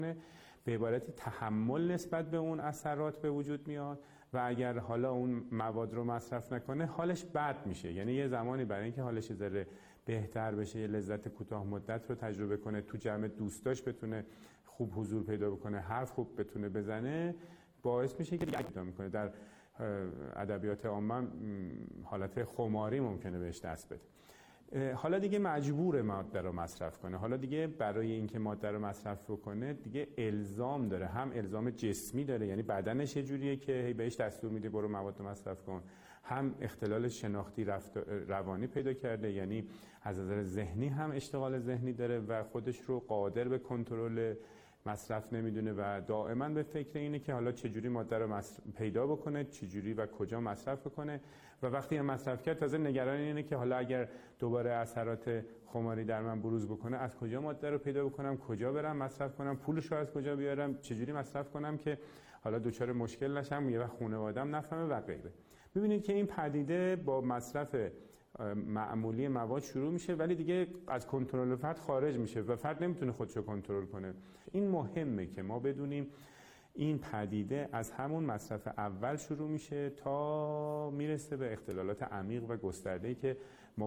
به عبارتی تحمل نسبت به اون اثرات به وجود میاد و اگر حالا اون مواد رو مصرف نکنه حالش بد میشه. یعنی یه زمانی برای اینکه حالش ذره بهتر بشه، یه لذت کوتاه مدت رو تجربه کنه، تو جمع دوستاش بتونه خوب حضور پیدا بکنه، حرف خوب بتونه بزنه، باعث میشه که دیگه پیدا میکنه. در ادبیات عامه حالت خماری ممکنه بهش دست بده. حالا دیگه مجبور ماده رو مصرف کنه. حالا دیگه برای اینکه ماده رو مصرف بکنه دیگه الزام داره، هم الزام جسمی داره، یعنی بدنش یه جوریه که بهش دستور میده برو مواد رو مصرف کن، هم اختلال شناختی روانی پیدا کرده، یعنی از نظر ذهنی هم اشتغال ذهنی داره و خودش رو قادر به کنترل مصرف نمیدونه و دائما به فکر اینه که حالا چجوری ماده رو پیدا بکنه، چجوری و کجا مصرف بکنه و وقتی هم مصرف کرد تازه نگران اینه که حالا اگر دوباره اثرات خماری در من بروز بکنه از کجا ماده رو پیدا بکنم، کجا برم مصرف کنم، پولش رو از کجا بیارم، چجوری مصرف کنم که حالا دچار مشکل نشم، یه وقت خانواده‌ام نفهمه و غیره. ببینید که این پدیده با مصرف معمولی مواد شروع میشه ولی دیگه از کنترل فرد خارج میشه و فرد نمیتونه خودشو کنترل کنه. این مهمه که ما بدونیم این پدیده از همون مصرف اول شروع میشه تا میرسه به اختلالات عمیق و گسترده‌ای که ما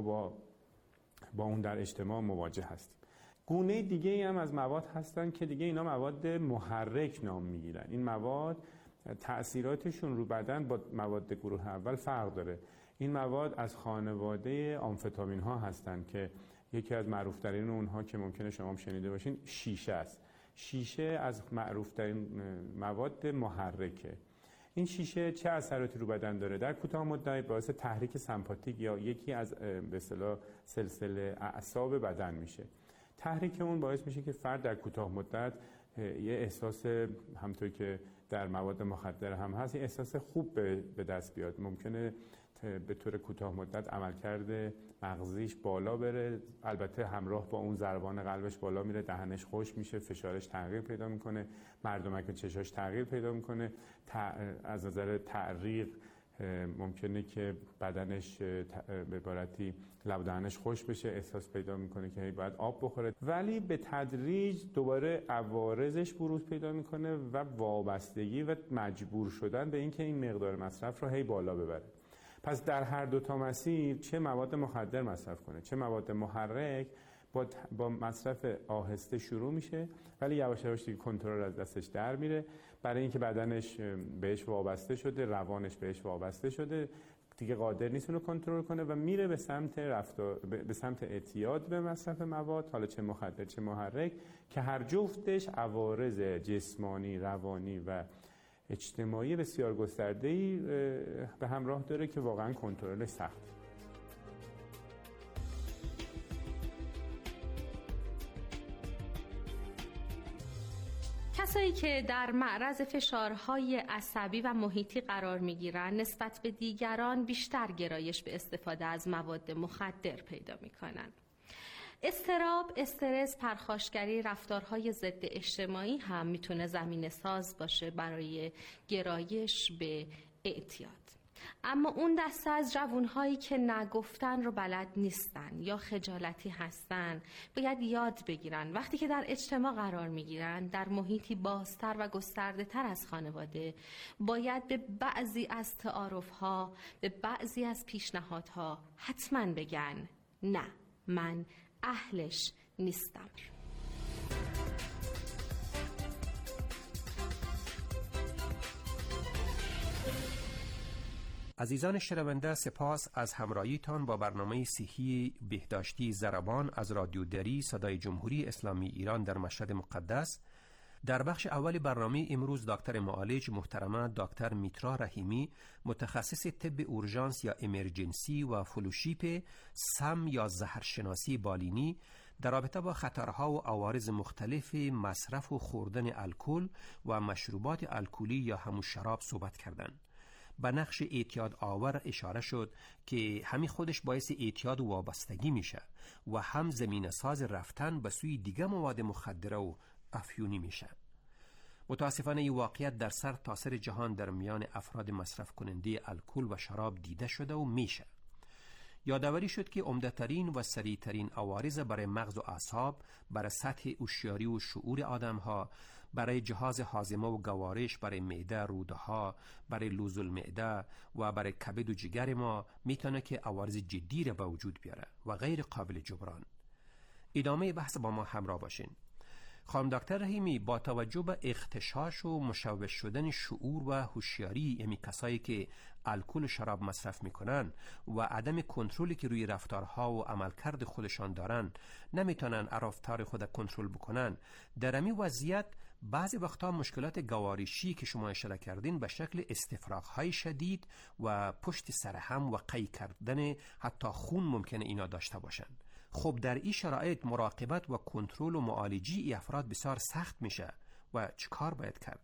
با اون در اجتماع مواجه هستیم. گونه دیگه ای هم از مواد هستن که دیگه اینا مواد محرک نام میگیرن. این مواد تأثیراتشون رو بدن با مواد گروه اول فرق داره. این مواد از خانواده آمفتامین ها هستن که یکی از معروف ترین اونها که ممکنه شما هم شنیده باشین شیشه است. شیشه از معروف ترین مواد محرکه. این شیشه چه اثراتی رو بدن داره؟ در کوتاه مدت باعث تحریک سمپاتیک یا یکی از به اصطلاح سلسله اعصاب بدن میشه. تحریک اون باعث میشه که فرد در کوتاه مدت یه احساس، همونطور که در مواد مخدر هم هست، یه احساس خوب به دست بیاد. ممکنه به طور کوتاه مدت عملکرد مغزیش بالا بره، البته همراه با اون ضربان قلبش بالا میره، دهنش خشک میشه، فشارش تغییر پیدا میکنه، مردمک چشاش تغییر پیدا میکنه، از نظر تعریق ممکنه که بدنش به عبارتی لب و دهنش خشک بشه، احساس پیدا میکنه که باید آب بخوره، ولی به تدریج دوباره عوارضش بروز پیدا میکنه و وابستگی و مجبور شدن به اینکه این مقدار مصرف رو هی بالا ببره. پس در هر دو تا مسیر، چه مواد مخدر مصرف کنه چه مواد محرک، با مصرف آهسته شروع میشه ولی یواش یواش دیگه کنترل از دستش در میره، برای اینکه بدنش بهش وابسته شده، روانش بهش وابسته شده، دیگه قادر نیست اونو کنترل کنه و میره به سمت اعتیاد به مصرف مواد، حالا چه مخدر چه محرک، که هر جفتش عوارض جسمانی، روانی و اجتماعی بسیار گسترده‌ای به همراه داره که واقعا کنترلش سخته. کسایی که در معرض فشارهای عصبی و محیطی قرار میگیرن نسبت به دیگران بیشتر گرایش به استفاده از مواد مخدر پیدا میکنن. اضطراب، استرس، پرخاشگری، رفتارهای ضد اجتماعی هم میتونه زمینه ساز باشه برای گرایش به اعتیاد. اما اون دسته از جوانهایی که نگفتن رو بلد نیستن یا خجالتی هستن باید یاد بگیرن وقتی که در اجتماع قرار میگیرن، در محیطی بازتر و گسترده تر از خانواده، باید به بعضی از تعارف‌ها، به بعضی از پیشنهادها حتما بگن نه، من اهلش نیستم. عزیزان شنونده، سپاس از همراهیتان با برنامه صحی بهداشتی ضربان از رادیو دری صدای جمهوری اسلامی ایران در مشهد مقدس. در بخش اول برنامه امروز دکتر معالج محترمه دکتر میترا رحیمی، متخصص طب اورژانس یا امرجنسی و فلوشیپ سم یا زهرشناسی بالینی، در رابطه با خطرها و عوارض مختلف مصرف و خوردن الکل و مشروبات الکلی یا همون شراب صحبت کردند. به نقش اعتیاد آور اشاره شد که همین خودش باعث اعتیاد و وابستگی میشه و هم زمینه ساز رفتن به سوی دیگه مواد مخدره و افیونی میشه. متاسفانه این واقعیت در سر تاسر جهان در میان افراد مصرف کننده الکل و شراب دیده شده و میشه. یادآوری شد که عمده‌ترین و سریع‌ترین عوارض برای مغز و اعصاب، برای سطح هوشیاری و شعور آدم‌ها، برای جهاز هاضمه و گوارش، برای معده، روده ها، برای لوز المعده و برای کبد و جگر ما میتونه که عوارض جدی را به وجود بیاره و غیر قابل جبران. ادامه بحث با ما همراه باشین. خانم دکتر رحیمی، با توجه به اغتشاش و مشوش شدن شعور و هوشیاری یعنی کسایی که الکل و شراب مصرف میکنن و عدم کنترلی که روی رفتارها و عملکرد خودشان دارن، نمیتونن رفتار خود کنترل بکنن، در این وضعیت بعضی وقتا مشکلات گوارشی که شما اشاره کردین به شکل استفراغ‌های شدید و پشت سر هم و قی کردن حتی خون ممکنه اینا داشته باشن. خب در این شرایط مراقبت و کنترل و معالجی ای افراد بسیار سخت میشه و چیکار باید کرد؟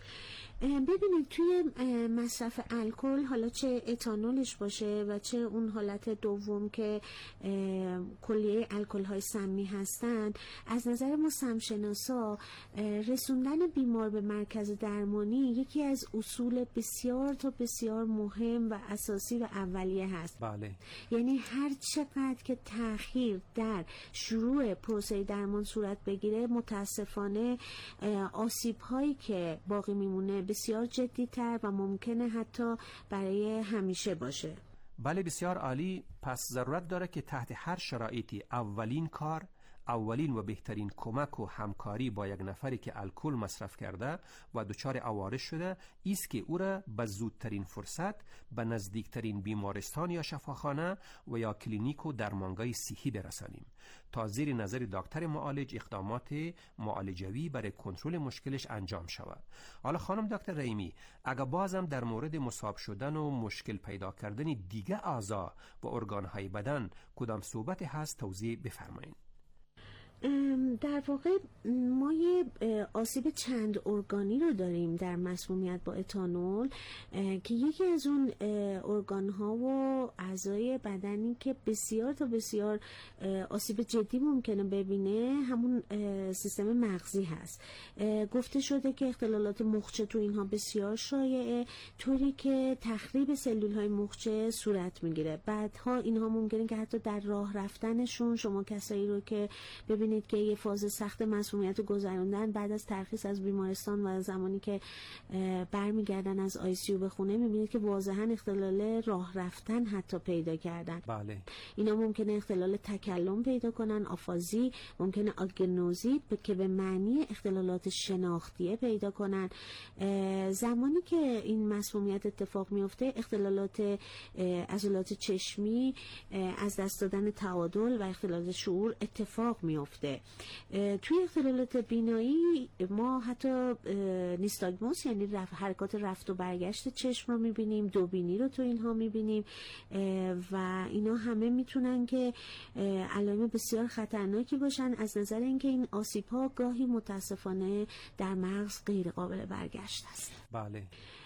ببینید توی مصرف الکل، حالا چه اتانولش باشه و چه اون حالت دوم که کلیه الکل های سمی هستن، از نظر ما سمشناسا رسوندن بیمار به مرکز درمانی یکی از اصول بسیار تا بسیار مهم و اساسی و اولیه هست. بله. یعنی هر چقدر که تأخیر در شروع پروسه درمان صورت بگیره، متاسفانه آسیب هایی که باقی میمونه بسیار جدی‌تر و ممکنه حتی برای همیشه باشه. بله، بسیار عالی. پس ضرورت داره که تحت هر شرایطی اولین و بهترین کمک و همکاری با یک نفری که الکل مصرف کرده و دچار عوارض شده ایست که او را به زودترین فرصت به نزدیکترین بیمارستان یا شفاخانه و یا کلینیک و درمانگاه صحی برسانیم تا زیر نظر دکتر معالج اقدامات معالجوی برای کنترل مشکلش انجام شود. حالا خانم دکتر رحیمی، اگه بازم در مورد مصاب شدن و مشکل پیدا کردن دیگه اعضا و ارگانهای بدن کدام صحبت هست توضیح بفرمایید. در واقع ما یه آسیب چند ارگانی رو داریم در مسمومیت با اتانول که یکی از اون ارگان‌ها و اعضای بدنی که بسیار تا بسیار آسیب جدی ممکنه ببینه همون سیستم مغزی هست. گفته شده که اختلالات مخچه تو اینها بسیار شایعه، طوری که تخریب سلول‌های مخچه صورت میگیره. بعدها اینها ممکنه که حتی در راه رفتنشون، شما کسایی رو که ببینید که یه فاز سخت مسمومیت رو گذروندن، بعد از ترخیص از بیمارستان و زمانی که برمیگردن از ICU به خونه، میبینید که واضحا اختلال راه رفتن حتی پیدا کردن. بله. اینا ممکنه اختلال تکلم پیدا کنن، آفازی، ممکنه آگنوزی که به معنی اختلالات شناختیه پیدا کنن. زمانی که این مسمومیت اتفاق میفته، اختلالات عضلات چشمی، از دست دادن تعادل و اختلالات شعور اتفاق میفته. توی اختلالات بینایی ما حتی نیستاگموس یعنی حرکات رفت و برگشت چشم رو میبینیم، دوبینی رو تو اینها میبینیم و اینا همه میتونن که علائم بسیار خطرناکی باشن از نظر اینکه این آسیب ها گاهی متاسفانه در مغز غیر قابل برگشت است. بله.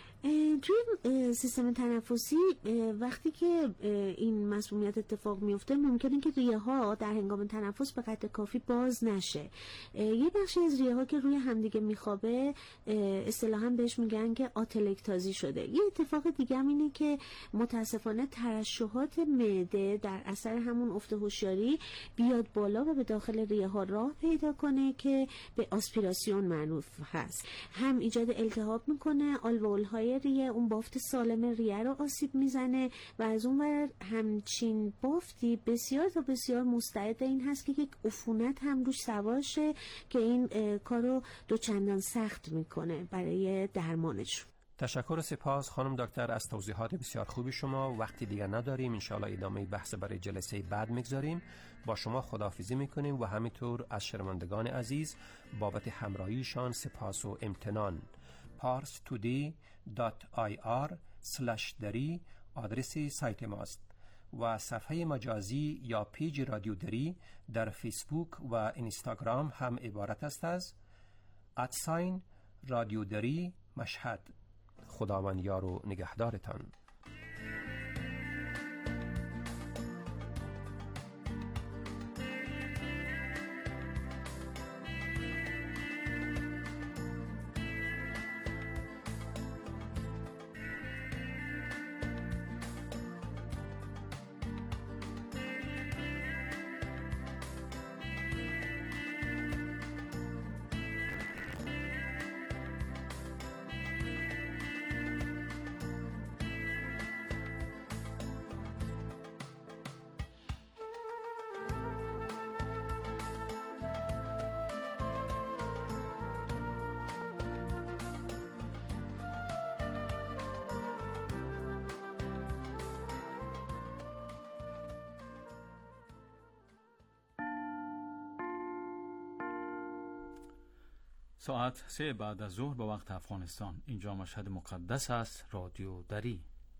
توی سیستم تنفسی وقتی که این مسمومیت اتفاق میفته، ممکنه که ریه ها در هنگام تنفس به قدر کافی باز نشه. یه بخشی از ریه ها که روی همدیگه میخوابه اصطلاحاً بهش میگن که آتلکتازی شده. یه اتفاق دیگه هم اینه که متاسفانه ترشحات معده در اثر همون افت هوشیاری بیاد بالا و به داخل ریه ها راه پیدا کنه که به آسپیراسیون معروف هست. هم ایجاد التهاب میکنه، آلوئول های ریه، اون بافت سالم ریه رو آسیب میزنه و از اون ور همچین بافتی بسیار تا بسیار مستعد این هست که یک عفونت هم روش سوار شه که این کارو دوچندان سخت میکنه برای درمانش. تشکر و سپاس خانم دکتر از توضیحات بسیار خوبی شما. وقتی دیگر نداریم، انشاءالله ادامه بحث برای جلسه بعد میگذاریم. با شما خداحافظی میکنیم و همینطور از شنوندگان عزیز بابت همراهیشان سپاس و امتنان. parstoday.ir/dari آدرس سایت ماست و صفحه مجازی یا پیج رادیو دری در فیسبوک و اینستاگرام هم عبارت است از رادیو دری مشهد. خداوند یار و نگهدارتان. ساعت 3 بعد از ظهر به وقت افغانستان. اینجا مشهد مقدس است. رادیو دری.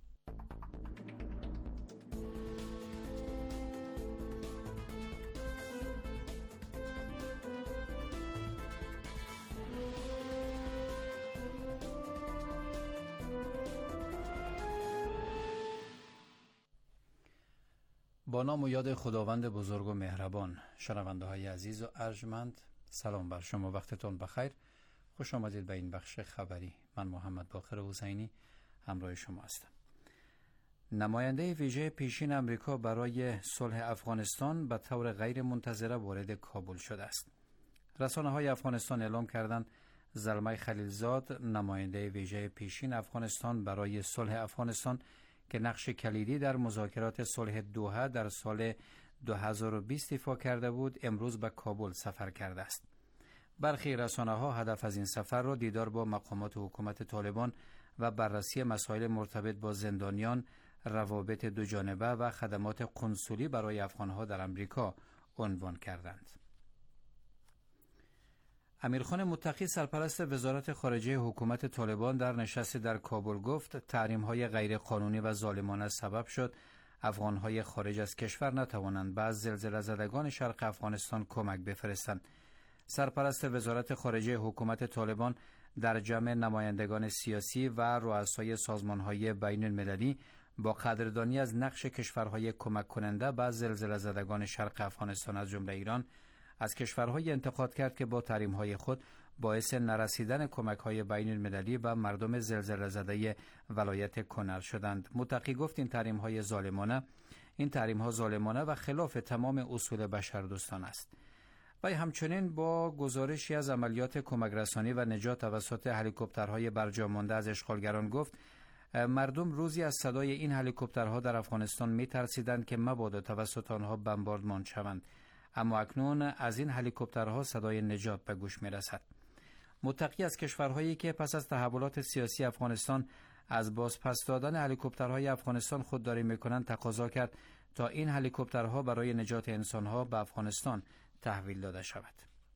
با نام و یاد خداوند بزرگ و مهربان. شنونده های عزیز و ارجمند، سلام بر شما، وقتتون بخیر. خوش آمدید به این بخش خبری. من محمد باقر حسینی همراه شما هستم. نماینده ویژه پیشین امریکا برای صلح افغانستان به طور غیر منتظره وارد کابل شده است. رسانه‌های افغانستان اعلام کردند زلمه خلیلزاد، نماینده ویژه پیشین افغانستان برای صلح افغانستان که نقش کلیدی در مذاکرات صلح دوحه در سال 2020 ایفا کرده بود، امروز به کابل سفر کرده است. برخی رسانه‌ها هدف از این سفر را دیدار با مقامات حکومت طالبان و بررسی مسائل مرتبط با زندانیان، روابط دوجانبه و خدمات قنسولی برای افغان‌ها در امریکا عنوان کردند. امیرخان متقی، سرپرست وزارت خارجه حکومت طالبان، در نشستی در کابل گفت تحریم‌های غیرقانونی و ظالمانه سبب شد افغان‌های خارج از کشور نتوانند به زلزله زدگان شرق افغانستان کمک بفرستند. سرپرست وزارت خارجه حکومت طالبان در جمع نمایندگان سیاسی و رؤسای سازمان‌های بین‌المللی با قدردانی از نقش کشورهای کمک کننده به زلزله زدگان شرق افغانستان از جمله ایران از کشورهای انتقاد کرد که با تحریم‌های خود باعث نرسیدن کمک‌های بین‌المللی و مردم زلزله زده ولایت کنر شدند. متقی گفت این تحریم‌ها ظالمانه و خلاف تمام اصول بشردوستانه است. و همچنین با گزارشی از عملیات کمک رسانی و نجات توسط هلیکوپترهای برجا مانده از اشغالگران گفت مردم روزی از صدای این هلیکوپترها در افغانستان می‌ترسیدند که مبادا توسط آنها بمباردمان شوند، اما اکنون از این هلیکوپترها صدای نجات به گوش می‌رسد. متقی از کشورهایی که پس از تحولات سیاسی افغانستان از بازپس دادن هلیکوپترهای افغانستان خودداری می‌کنند تقاضا کرد تا این هلیکوپترها برای نجات انسان‌ها به افغانستان تحویل داده شود.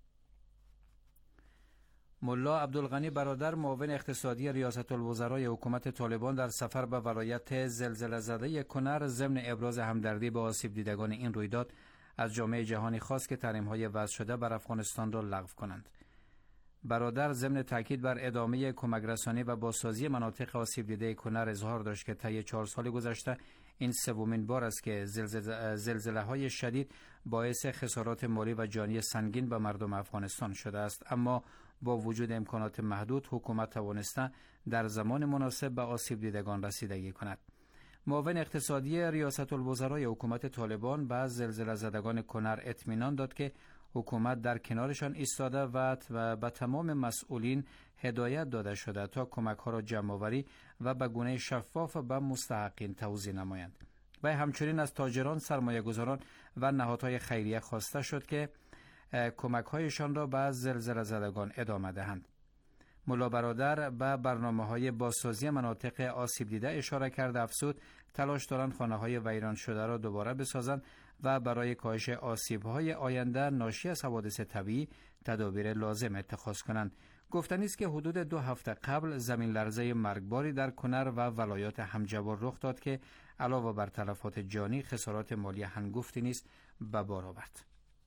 ملا عبدالغنی برادر، معاون اقتصادی ریاست الوزرای حکومت طالبان، در سفر به ولایت زلزله زده کنر ضمن ابراز همدردی به آسیب دیدگان این رویداد از جامعه جهانی خواست که تحریم‌های وضع شده بر افغانستان را لغو کنند. برادر ضمن تاکید بر ادامه کمک رسانی و بازسازی مناطق آسیب دیده کنر اظهار داشت که طی 4 سال گذشته این سومین بار است که زلزله‌های شدید باعث خسارات مالی و جانی سنگین به مردم افغانستان شده است، اما با وجود امکانات محدود حکومت توانسته در زمان مناسب به آسیب دیدگان رسیدگی کند. معاون اقتصادی ریاست الوزرای حکومت طالبان به زلزله زدگان کنر اطمینان داد که حکومت در کنارشان ایستاده و به تمام مسئولین هدایت داده شده تا کمک‌ها را جمع‌آوری و به گونه شفاف به مستحقین توزیع نمایند. و همچنین از تاجران، سرمایه‌گذاران و نهادهای خیریه خواسته شد که کمک‌هایشان را به زلزله زدگان ادامه دهند. ملا برادر به برنامه‌های بازسازی مناطق آسیب دیده اشاره کرده افزود تلاش دارند خانه‌های ویران شده را دوباره بسازند و برای کاهش آسیب‌های آینده ناشی از حوادث طبیعی تدابیر لازم اتخاذ کنند. گفتنی است که حدود 2 هفته قبل زمین لرزه مرگباری در کنر و ولایات همجوار رخ داد که علاوه بر تلفات جانی خسارات مالی هنگفتی نیز به بار آورد.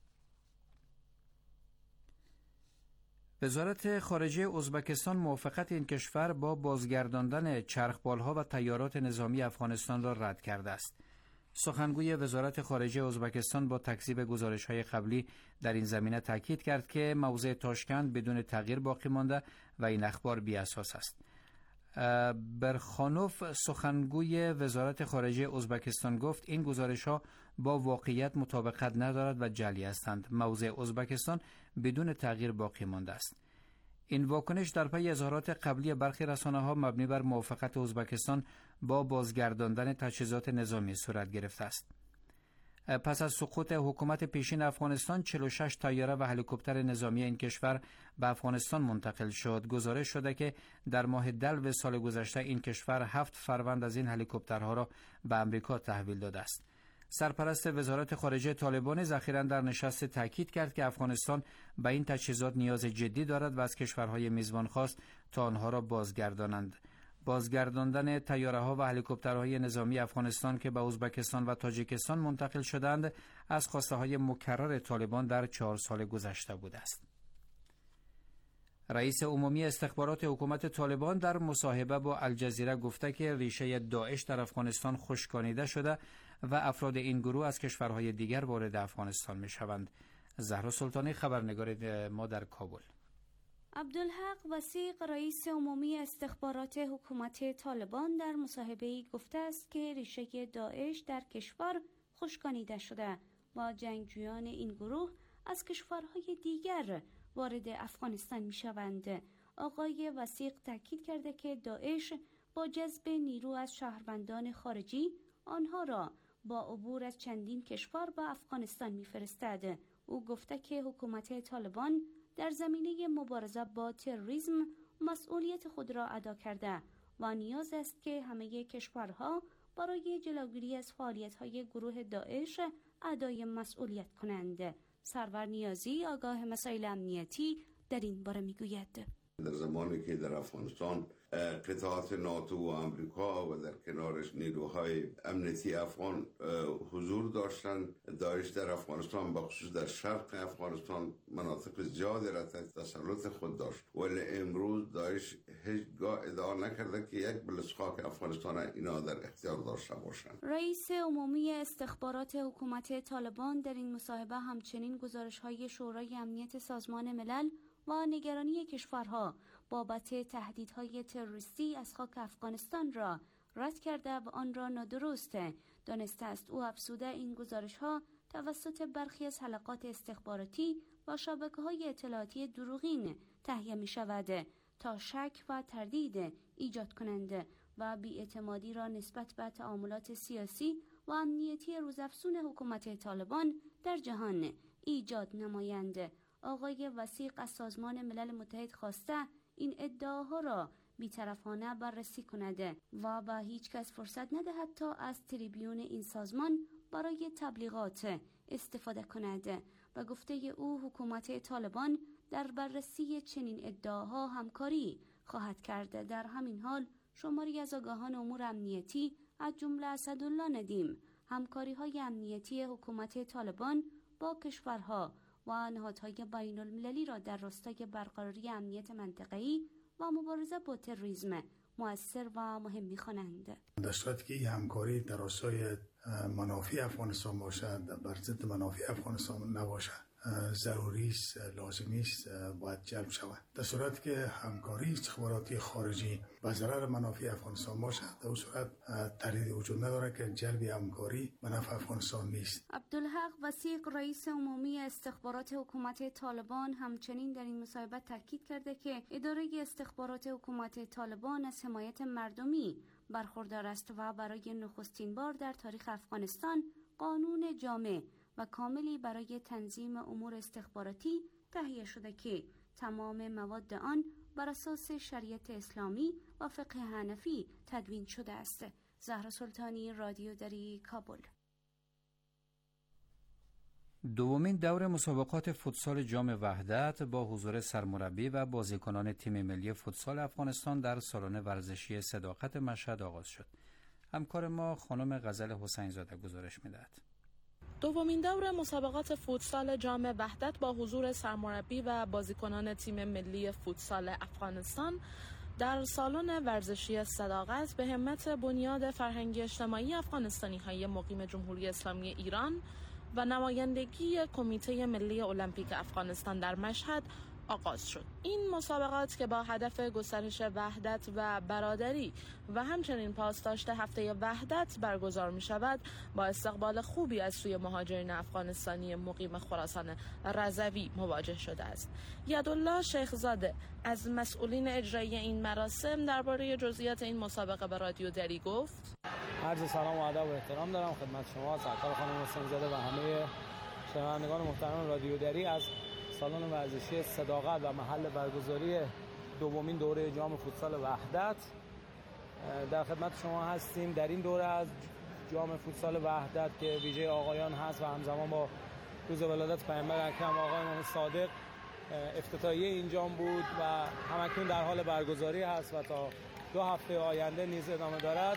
وزارت خارجه ازبکستان موافقت این کشور با بازگرداندن چرخبال‌ها و تیارات نظامی افغانستان را رد کرده است. سخنگوی وزارت خارجه ازبکستان با تکذیب گزارش‌های قبلی در این زمینه تاکید کرد که موضع تاشکند بدون تغییر باقی مانده و این اخبار بی اساس است. برخانوف، سخنگوی وزارت خارجه ازبکستان گفت این گزارش‌ها با واقعیت مطابقت ندارد و جعلی هستند. موضع ازبکستان بدون تغییر باقی مانده است. این واکنش در پی اظهارات قبلی برخی رسانه‌ها مبنی بر موافقت ازبکستان با بازگرداندن تجهیزات نظامی صورت گرفته است. پس از سقوط حکومت پیشین افغانستان 46 طیاره و هلیکوپتر نظامی این کشور به افغانستان منتقل شد. گزارش شده که در ماه دلو سال گذشته این کشور 7 فروند از این هلیکوپترها را به امریکا تحویل داده است. سرپرست وزارت خارجه طالبان ذخیراً در نشست تاکید کرد که افغانستان به این تجهیزات نیاز جدی دارد و از کشورهای میزبان خواست تا آنها را بازگردانند. بازگرداندن طیاره‌ها و هلیکوپترهای نظامی افغانستان که به ازبکستان و تاجیکستان منتقل شدند از خواسته‌های مکرر طالبان در 4 سال گذشته بوده است. رئیس عمومی استخبارات حکومت طالبان در مصاحبه با الجزیره گفته که ریشه داعش در افغانستان خشکانیده شده و افراد این گروه از کشورهای دیگر وارد افغانستان می‌شوند. زهرا سلطانی، خبرنگار ما در کابل. عبدالحق وثیق رئیس عمومی استخبارات حکومت طالبان در مصاحبه‌ای گفته است که ریشه داعش در کشور خشکانیده شده و جنگجویان این گروه از کشورهای دیگر وارد افغانستان می‌شوند. آقای وثیق تاکید کرده که داعش با جذب نیرو از شهروندان خارجی آنها را با عبور از چندین کشور به افغانستان می‌فرستد. او گفته که حکومت طالبان در زمینه مبارزه با تروریسم مسئولیت خود را ادا کرده و نیاز است که همه کشورها برای جلوگیری از فعالیت‌های گروه داعش ادای مسئولیت کنند. سرور نیازی، آگاه مسائل امنیتی، در این باره میگوید: در زمانی که در افغانستان قطعات ناتو و امریکا و در کنارش نیروهای امنیتی افغان حضور داشتند، داعش در افغانستان بخصوص در شرق افغانستان مناطق زیادی را تحت تسلط خود داشت، ولی امروز داعش هیچگاه ادعا نکرده که یک بلوس خاک افغانستان اینا در اختیار داشته باشند. رئیس عمومی استخبارات حکومت طالبان در این مصاحبه همچنین گزارش‌های شورای امنیت سازمان ملل و نگرانی کشورها بابت تهدیدهای تروریستی از خاک افغانستان را رد کرده و آن را نادرست دانسته است. او افزوده این گزارش‌ها توسط برخی از حلقات استخباراتی و شبکه‌های اطلاعاتی دروغین تهیه می‌شود تا شک و تردید ایجاد کنند و بی‌اعتمادی را نسبت به تعاملات سیاسی و امنیتی روزافزون حکومت طالبان در جهان ایجاد نمایند. آقای وثیق از سازمان ملل متحد خواسته این ادعاها را بی‌طرفانه بررسی کند و به هیچ کس فرصت ندهد تا از تریبیون این سازمان برای تبلیغات استفاده کند. به گفته او حکومت طالبان در بررسی چنین ادعاها همکاری خواهد کرد. در همین حال شماری از آگاهان امور امنیتی از جمله اسدالله ندیم همکاری‌های امنیتی حکومت طالبان با کشورها و نهادهای بین المللی را در راستای برقراری امنیت منطقه‌ای و مبارزه با تروریسم مؤثر و مهم می‌خوانند. در صورتی که این همکاری در راستای منافع افغانستان باشد، بر ضد منافع افغانستان نباشد، ضروری است، لازمی است، باید جلب شود. در صورتی که همکاری استخباراتی خارجی به ضرر منافع افغانستان باشد، در اون صورت تردید وجود نداره که جلب همکاری به نفع افغانستان نیست. عبدالحق وثیق رئیس عمومی استخبارات حکومت طالبان همچنین در این مصاحبه تاکید کرده که اداره استخبارات حکومت طالبان از حمایت مردمی برخوردار است و برای نخستین بار در تاریخ افغانستان قانون جامع و کاملی برای تنظیم امور استخباراتی تهیه شده که تمام مواد آن بر اساس شریعت اسلامی و فقه حنفی تدوین شده است. زهرا سلطانی، رادیو دری، کابل. دومین دور مسابقات فوتسال جام وحدت با حضور سرمربی و بازیکنان تیم ملی فوتسال افغانستان در سالن ورزشی صداقت مشهد آغاز شد. همکار ما خانم غزل حسین زاده گزارش می‌دهد. دومین دور مسابقات فوتسال جام وحدت با حضور سرمربی و بازیکنان تیم ملی فوتسال افغانستان در سالن ورزشی صداقت به همت بنیاد فرهنگی اجتماعی افغانستانی‌های مقیم جمهوری اسلامی ایران و نمایندگی کمیته ملی المپیک افغانستان در مشهد آغاز شد. این مسابقات که با هدف گسترش وحدت و برادری و همچنین پاسداشت هفته وحدت برگزار می شود با استقبال خوبی از سوی مهاجرین افغانستانی مقیم خراسان رضوی مواجه شده است. یدالله شیخزاده از مسئولین اجرایی این مراسم درباره جزئیات این مسابقه به رادیو دری گفت: عرض سلام و ادب و احترام دارم خدمت شما سرکار خانم حسین زاده و همه شنوندگان محترم رادیو دری از سالن ورزشی صداقت و محل برگزاری دومین دوره جام فوتسال وحدت در خدمت شما هستیم. در این دوره از جام فوتسال وحدت که ویژه آقایان هست و همزمان با روز ولادت پیامبر اکرم آقای امام صادق افتتاحیه این جام بود و همکنون در حال برگزاری هست و تا 2 هفته آینده نیز ادامه دارد.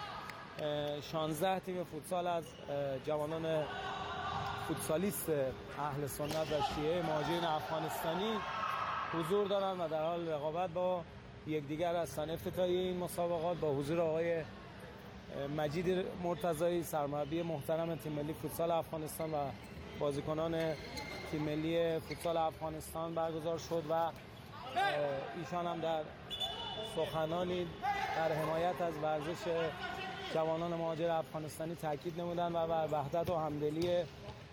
16 تیم فوتسال از جوانان فوتسالیست اهل سنت و شیعه مهاجرین افغانستانی حضور دارند و در حال رقابت با یکدیگر هستند. افتتاحیه این مسابقات با حضور آقای مجید مرتضایی سرمربی محترم تیم ملی فوتسال افغانستان و بازیکنان تیم ملی فوتسال افغانستان برگزار شد و ایشان هم در سخنانی در حمایت از ورزش جوانان مهاجر افغانستانی تاکید نمودند و بر وحدت و همدلی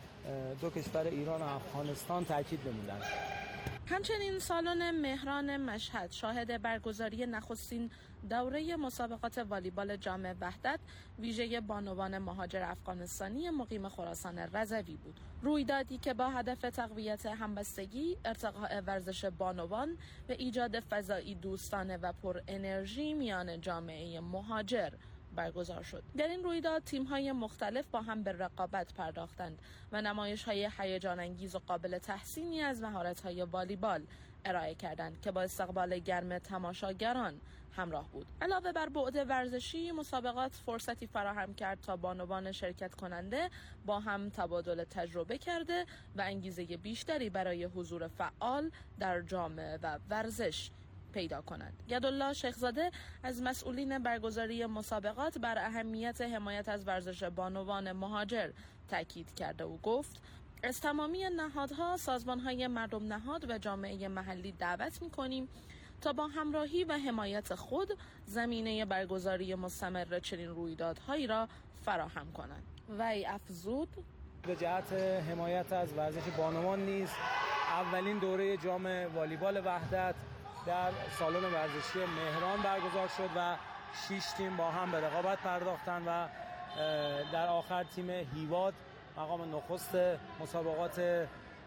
دو کشور ایران و افغانستان تاکید نمودند. همچنین سالن مهران مشهد شاهد برگزاری نخستین دوره مسابقات والیبال جام وحدت ویژه بانوان مهاجر افغانستانی مقیم خراسان رضوی بود. رویدادی که با هدف تقویت همبستگی، ارتقاء ورزش بانوان و ایجاد فضایی دوستانه و پر انرژی میان جامعه مهاجر برگزار شد. در این رویداد تیم‌های مختلف با هم به رقابت پرداختند و نمایش‌های هیجان انگیز و قابل تحسینی از مهارت‌های والیبال ارائه کردند که با استقبال گرم تماشاگران همراه بود. علاوه بر بعد ورزشی، مسابقات فرصتی فراهم کرد تا بانوان شرکت کننده با هم تبادل تجربه کرده و انگیزه بیشتری برای حضور فعال در جامعه و ورزش پیدا کنند. یدالله شیخزاده از مسئولین برگزاری مسابقات بر اهمیت حمایت از ورزش بانوان مهاجر تاکید کرده و گفت از تمامی نهادها، سازمانهای مردم نهاد و جامعه محلی دعوت می‌کنیم تا با همراهی و حمایت خود زمینه برگزاری مستمر چنین رویدادهایی را فراهم کنند. وی افزود به جهت حمایت از ورزش بانوان نیز اولین دوره جام والیبال وحدت در سالن ورزشی مهران برگزار شد و 6 تیم با هم به رقابت پرداختند و در آخر تیم هیواد مقام نخست مسابقات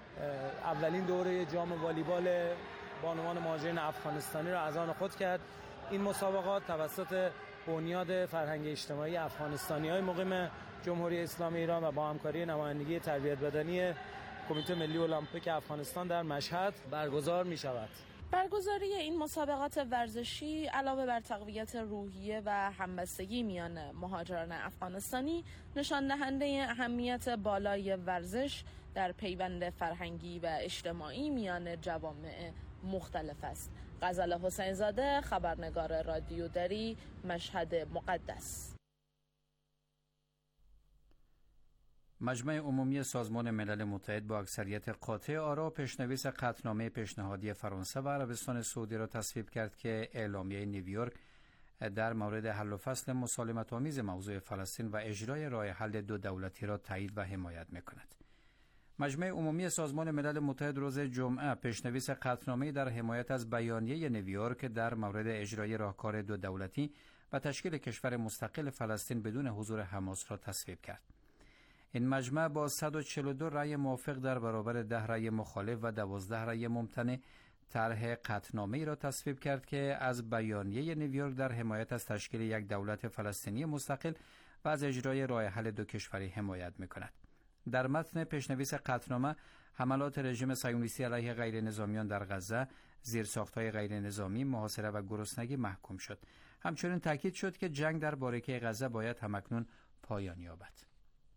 اولین دوره جام والیبال بانوان مهاجرین افغانستانی را از آن خود کرد. این مسابقات توسط بنیاد فرهنگ اجتماعی افغانستانی‌های مقیم جمهوری اسلامی ایران و با همکاری نمایندگی تربیت بدنی کمیته ملی المپیک افغانستان در مشهد برگزار می‌شود. برگزاری این مسابقات ورزشی علاوه بر تقویت روحیه و همبستگی میان مهاجران افغانستانی نشان دهنده اهمیت بالای ورزش در پیوند فرهنگی و اجتماعی میان جوامع مختلف است. غزل حسین زاده، خبرنگار رادیو دری، مشهد مقدس. مجمع عمومی سازمان ملل متحد با اکثریت قاطع آرا پیشنویس قطعنامه پیشنهادی فرانسه و عربستان سعودی را تصویب کرد که اعلامیه نیویورک در مورد حل و فصل مسالمت‌آمیز موضوع فلسطین و اجرای راه حل دو دولتی را تایید و حمایت می‌کند. مجمع عمومی سازمان ملل متحد روز جمعه پیشنویس قطعنامه در حمایت از بیانیه نیویورک در مورد اجرای راهکار دو دولتی و تشکیل کشور مستقل فلسطین بدون حضور حماس را تصویب کرد. این مجمع با 142 رأی موافق در برابر 10 رأی مخالف و 12 رأی ممتنع طرح قطعنامه‌ای را تصویب کرد که از بیانیه نیویورک در حمایت از تشکیل یک دولت فلسطینی مستقل و از اجرای راه حل دو کشوری حمایت می‌کند. در متن پیشنویس قطعنامه حملات رژیم صهیونیستی علیه غیر نظامیان در غزه، زیرساخت‌های غیر نظامی، محاصره و گرسنگی محکوم شد. همچنین تاکید شد که جنگ در باریکه غزه باید همکنون پایان یابد.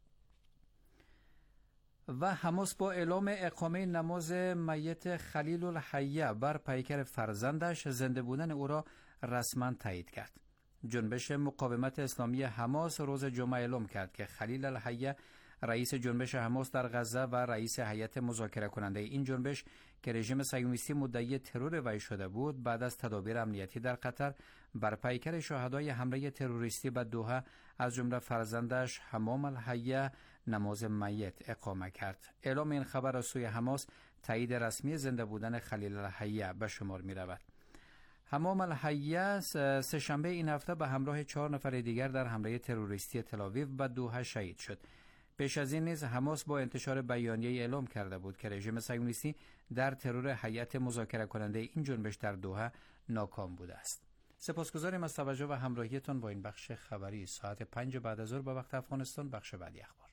و حماس با اعلام اقامه نماز میت خلیل الحیه بر پیکر فرزندش زنده بودن او را رسما تایید کرد. جنبش مقاومت اسلامی حماس روز جمعه اعلام کرد که خلیل الحیه رئیس جنبش حماس در غزه و رئیس هیئت مذاکره کننده این جنبش که رژیم صهیونیستی مدعی ترور وی شده بود بعد از تدابیر امنیتی در قطر بر پیکر شهدای حمله تروریستی به دوحه از جمله فرزندش حمام الحیه نماز میت اقامه کرد. اعلام این خبر از سوی حماس تایید رسمی زنده بودن خلیل الحیه به شمار می رود. حمام الحیه سه شنبه این هفته به همراه 4 نفر دیگر در حمله تروریستی تل‌آویو به دوحه شهید شد. پیش از این نیز حماس با انتشار بیانیه اعلام کرده بود که رژیم صهیونیستی در ترور هیئت مذاکره کننده این جنبش در دوحه ناکام بوده است. سپاسگزاریم از توجه و همراهیتان با این بخش خبری ساعت 5 بعد از ظهر به وقت افغانستان. بخش بعدی اخبار.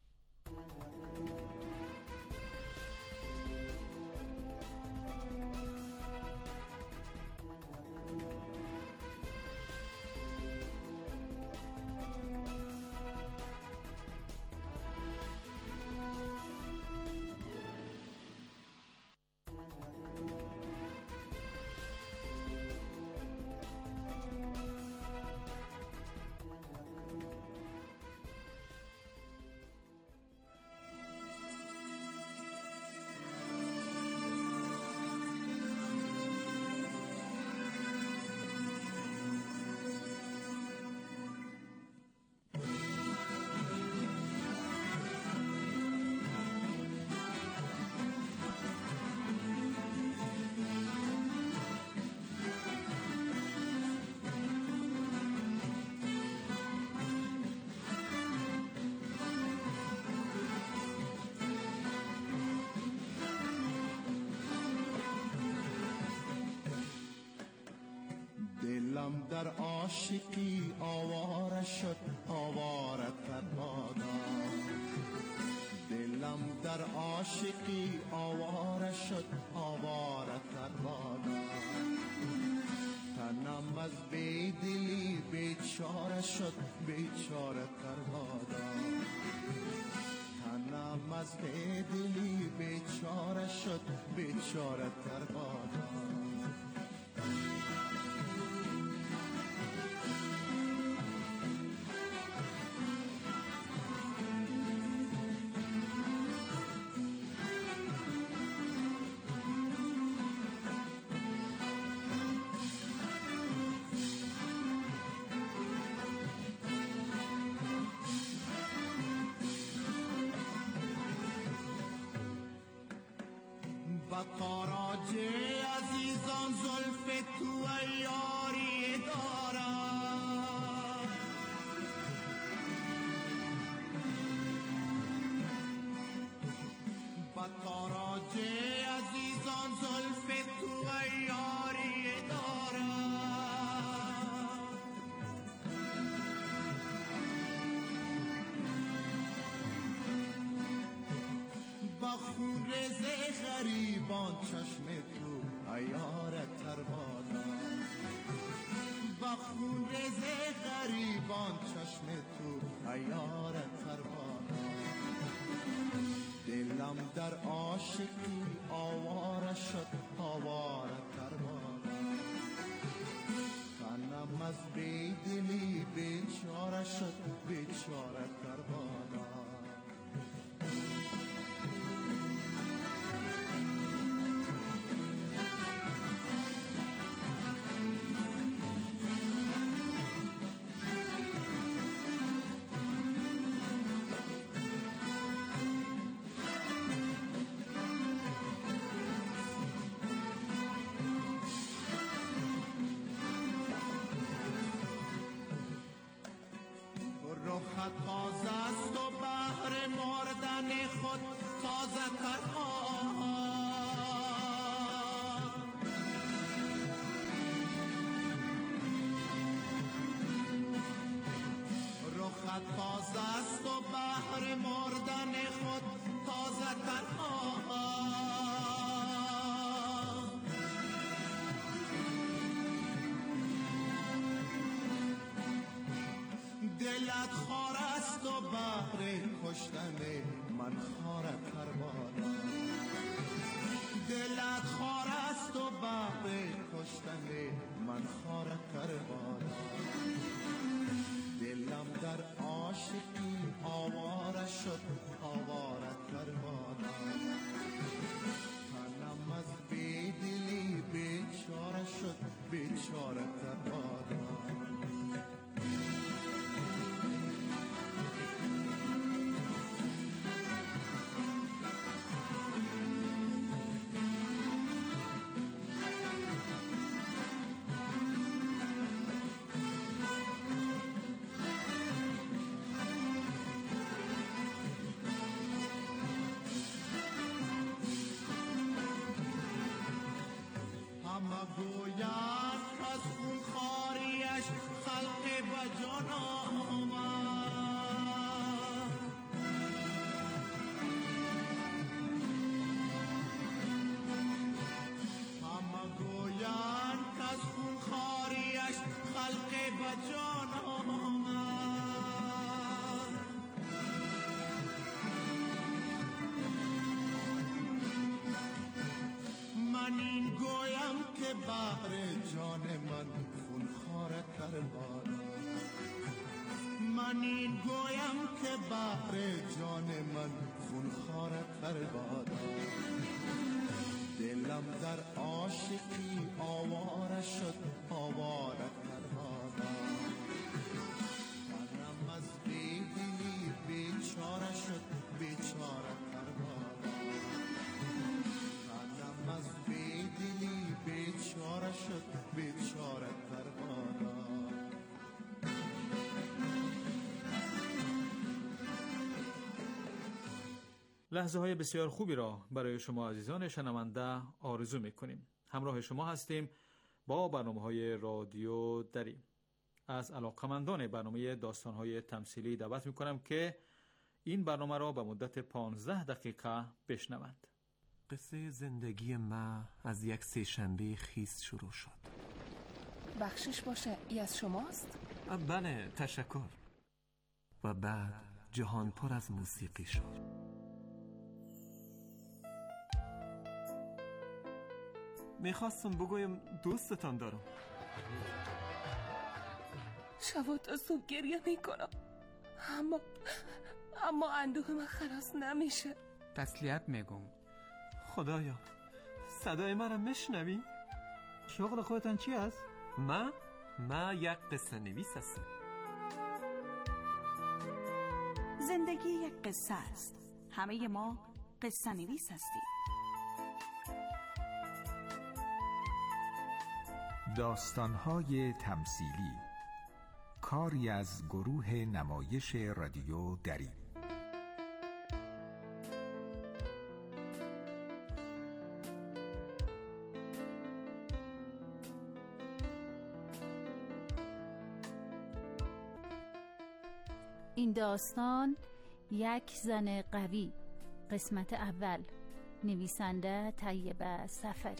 در عاشقی آواره شد آواره تر بادا، دلم در عاشقی آواره شد آواره تر بادا، تنم از بیدلی بیچاره شد بیچاره تر بادا، تنم از بیدلی بیچاره شد بیچاره تر بادا. تاراج عزیزان زلف تو یاری دارد، با تاراج عزیزان زلف تو یاری دارد، با خون رز غریبان چشم تو عیارت تر بادا، با خون رز غریبان چشم تو عیارت تر بادا، دلم در عاشقی آواره شد آواره تر بادا، تنم از بیدلی بیچاره شد بیچاره تر بادا. تازه است و بهر مردن خود تازه تر رخت تازه است و بهر مردن خود تازه تر دلت خار است و بهر کشتن من خارت تر بادا، دلت خار است و بهر کشتن من خارت تر بادا، دلم در عاشقی آواره شد آواره تر بادا، تنم از بیدلی بیچاره شد بیچاره تر بادا. همه گوید از خون خار بهش خلق بجان آمد. من این گویم که بحر جان من خونخوار کربلا. من این گویم که بحر جان من خونخوار کربلا. دلم در عاشقی آواره شد آواره کربلا. منم از بیدلی بیچاره شد بیچاره کربلا. منم از بیدلی بیچاره شد بیچاره کربلا. لحظه های بسیار خوبی را برای شما عزیزان شنونده آرزو میکنیم. همراه شما هستیم با برنامه های رادیو دری. از علاقمندان برنامه داستان های تمثیلی دعوت میکنم که این برنامه را به مدت 15 دقیقه بشنوند. قصه زندگی ما از یک سه‌شنبه خیس شروع شد. بخشش باشه، ای از شماست؟ بله، تشکر. و بعد جهان پر از موسیقی شد. میخواستم بگویم دوستتان دارم. شبات از تو گریه میکنم، اما اندوه من خلاص نمیشه. تسلیت میگم. خدایا، صدای مرا میشنوی؟ شغل خودتان چی است؟ ما یک قصه نویس هستم. زندگی یک قصه است. همه ما قصه نویس هستیم. داستان‌های تمثیلی، کاری از گروه نمایش رادیو دری. این داستان یک زن قوی، قسمت اول، نویسنده طیبه سفری.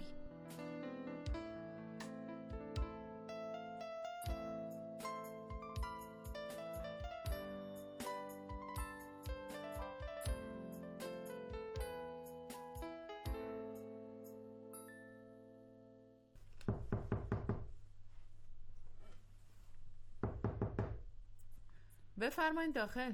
بفرمایید داخل.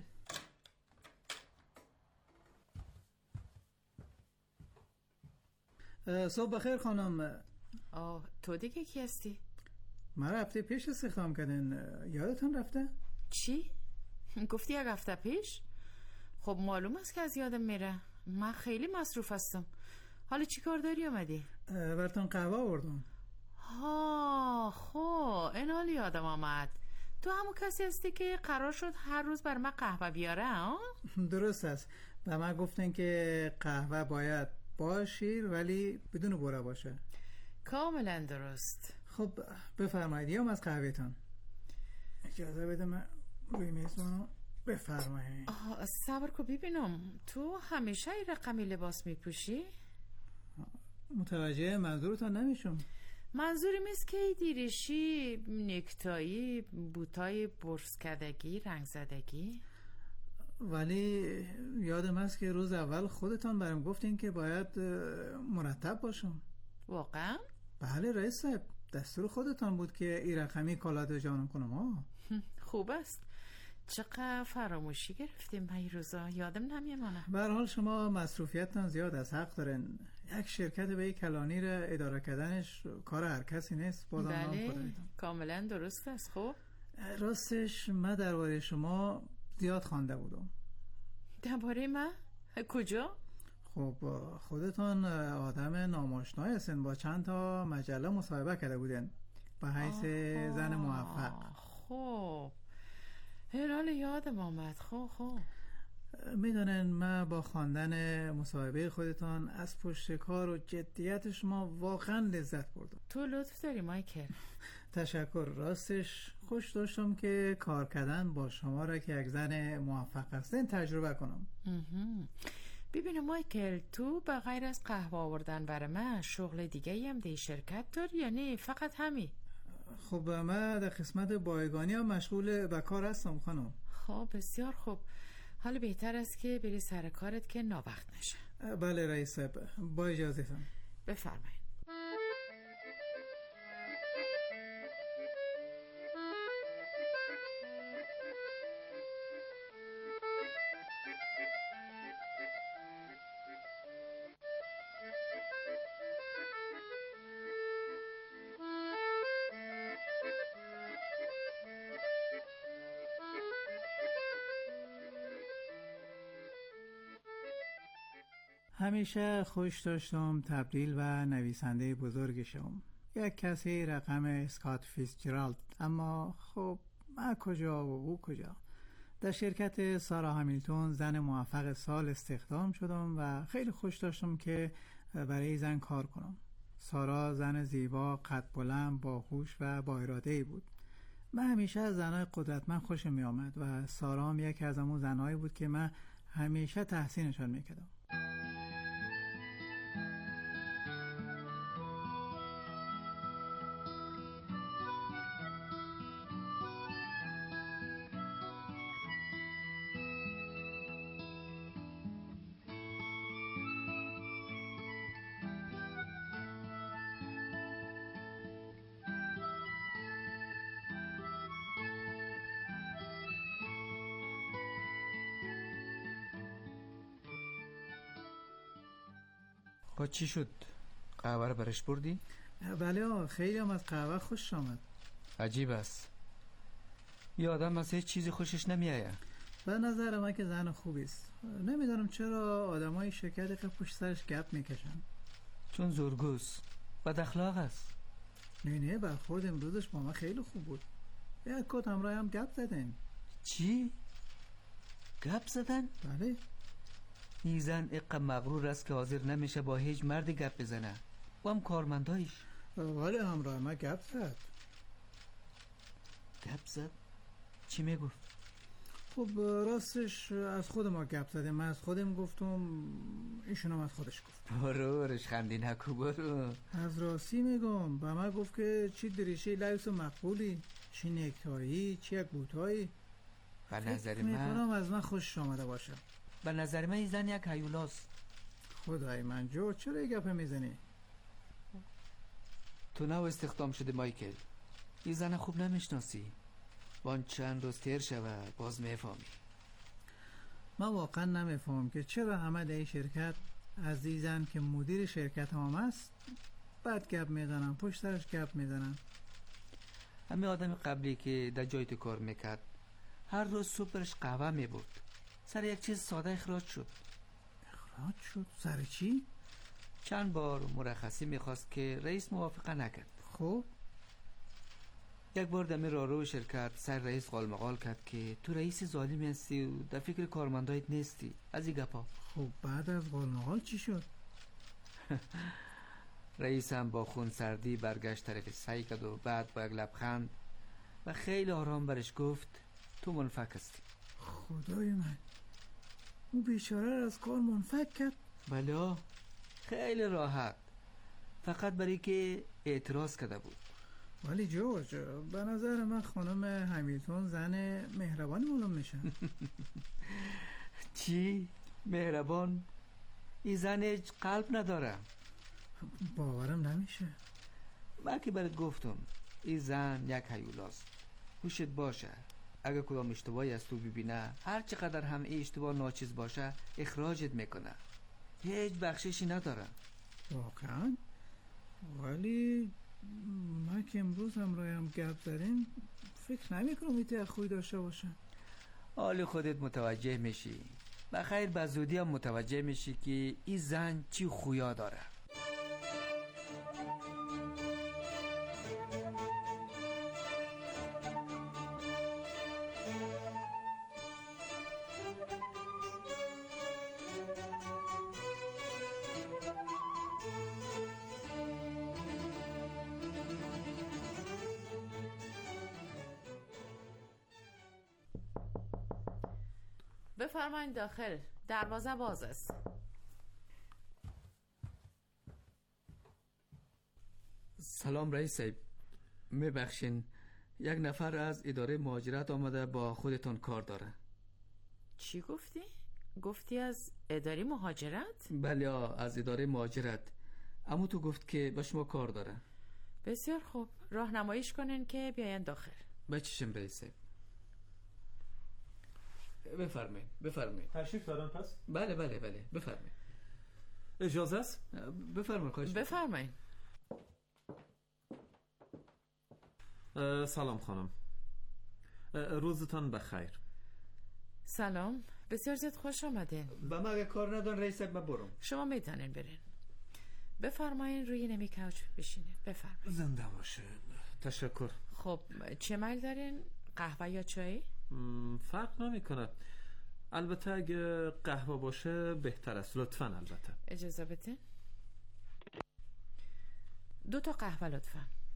صبح بخیر خانم. تو دیگه کی هستی؟ من هفته پیش استخدام کردن، یادتون رفته؟ چی؟ گفتی یک هفته پیش؟ خب معلوم است که از یادم میره. من خیلی مصروف هستم. حالا چی کار داری اومدی؟ براتون قهوه آوردم. خب این حال یادم آمد. تو همون کسی هستی که قرار شد هر روز بر من قهوه بیاره ها؟ درست است. به من گفتن که قهوه باید با شیر ولی بدون بوره باشه. کاملا درست. خب بفرمایید، یام از قهوهتون. اجازه بده من روی میز بانو. بفرمایید. صبر کو ببینم، تو همیشه این رقمی لباس میپوشی؟ متوجه منظورتون نمیشم. منظورم است که دیریشی، نکتایی، بوتای برس کردگی، رنگ زدگی. ولی یادم هست که روز اول خودتان برام گفتین که باید مرتب باشم. واقعا؟ بله رئیس صاحب، دستور خودتان بود که این رقمی کالا دو جانم کنم. خوب است. چقدر فراموشی گرفتیم این روزا، یادم نمیمانه. به هر حال شما مصروفیتتان زیاد است، حق دارین. یک شرکت به یک کلانی را اداره کردنش کار هر کسی نیست. بله کاملا درست است. خب راستش من درباره شما زیاد خوانده بودم. درباره من؟ کجا؟ خب خودتان آدم ناماشنایی هستین، با چند تا مجله مصاحبه کرده بودین به حیث زن موفق. خب هرحال یادم آمد. خب میدونن من با خواندن مصاحبه خودتان از پشت کار و جدیت شما واقعا لذت بردم. تو لطف داری مایکل. تشکر. راستش خوش داشتم که کار کردن با شما را که یک زن موفق هستین تجربه کنم. ببین مایکل، تو به غیر از قهوه آوردن برای من شغل دیگه هم دی شرکت داری یا نه فقط همین؟ خب من در قسمت بایگانی هم مشغول به کار هستم خانم. خب بسیار خوب. حالا بهتر است که بری سر کارت که ناوقت نشه. بله رئیس صاحب، با اجازهتون. بفرمایید. همیشه خوش داشتم تبدیل و نویسنده بزرگ شوم. یک کسی رقم اسکات فیتزجرالد، اما خب من کجا و او کجا. در شرکت سارا همیلتون زن موفق سال استخدام شدم و خیلی خوش داشتم که برای زن کار کنم. سارا زن زیبا، قد بلند، باهوش و با اراده‌ای بود. من همیشه از زنای قدرتمند خوشم می آمد و سارا هم یکی از همون زنایی بود که من همیشه تحسینشان میکردم. خب چی شد؟ قهوه رو برش بردی؟ بله خیلی هم از قهوه خوش آمد. عجیب است، یه آدم از هیچ چیزی خوشش نمیآید. به نظر من که زن خوبی است. نمیدونم چرا آدمای شرکت پشت سرش گپ میکشن. چون زورگوست، بد اخلاق است. نه برخورد امروزش با من خیلی خوب بود. یک کت همراه هم گپ زدن. چی؟ گپ زدن؟ بله. این زن اقا مغرور است که حاضر نمیشه با هیچ مرد گپ بزنه و هم کارمندایش. ولی همراه من گپ زد. گپ زد؟ چی میگفت؟ خب راستش از خود ما گپ زده. من از خودم گفتم، ایشون هم از خودش گفت. برش خندی نکو برو. از راستی میگم، به من گفت که چی دریشه لایس مقبولی، چی نکتایی، چی یک بوتایی. به نظر من میکنم از من خوش آمده باشه. به نظر من این زن یک هیولاست. خدای من جو، چرا یک گپ میزنی؟ تو نو استخدام شده مایکل، این زن خوب نمیشناسی. وان چند روز تیر شوه باز میفهمی. من واقعا نمیفهم که چرا همه در این شرکت از این زن که مدیر شرکت هم است بعد گپ میزنن، پشت سرش گپ میزنن. همه آدم قبلی که در جای تو کار میکرد هر روز صبح برش قهوه میبرد. سر یک چیز ساده اخراج شد. اخراج شد؟ سر چی؟ چند بار مرخصی میخواست که رئیس موافقه نکرد. خب یک بار دمی رارو شرکت سر رئیس قالمقال کرد که تو رئیس ظالمی هستی و در فکر کارمندایت نیستی. از این گپا. خب بعد از قالمقال چی شد؟ رئیس هم با خون سردی برگشت طرف سعی کرد و بعد با یک لبخند و خیلی آرام برش گفت تو منفک هستی. خدای من، اون بیچاره را از کار منفک کرد؟ بله، خیلی راحت، فقط برای که اعتراض کرده بود. ولی جورج، به نظر من خانم همیلتون زن مهربانی معلوم میشه. چی؟ مهربان؟ این زن هیچ قلب نداره. باورم نمیشه. من که برات گفتم این زن یک هیولاست. هوشت باشه، اگه کدام اشتباهی از تو ببینه، هر چقدر هم این اشتباه ناچیز باشه اخراجت میکنه. هیچ بخششی نداره. واقعا؟ ولی من که امروز هم رایم گپ زدیم فکر نمیکنم ایت خوی داشته باشه. حال خودت متوجه میشی، بخیر به زودی هم متوجه میشی که این زن چی خویا داره. بفرمایید داخل، دروازه باز است. سلام رئیس صاحب، میبخشین، یک نفر از اداره مهاجرت آمده با خودتون کار داره. چی گفتی؟ گفتی از اداره مهاجرت؟ بله از اداره مهاجرت. اما تو گفت که با شما کار داره. بسیار خوب، راهنماییش کنین که بیاین داخل. به چشم برسه. بفرمایید. تشریف دارن پس؟ بله بفرمایید. اجازه است؟ بفرمایید. سلام خانم، روزتان بخیر. سلام، بسیار زیاد خوش آمدین. با ما اگه کار ندارن رئیس ما برم. شما میتونین برین. بفرمایین روی نمی کوچ بشینین. بفرمایید. زنده باشه. تشکر. خب چه میل دارین؟ قهوه یا چای؟ فرق نمیکنه. البته اگه قهوه باشه بهتر است. لطفاً. البته اجازه بدین. 2 تا قهوه لطفاً.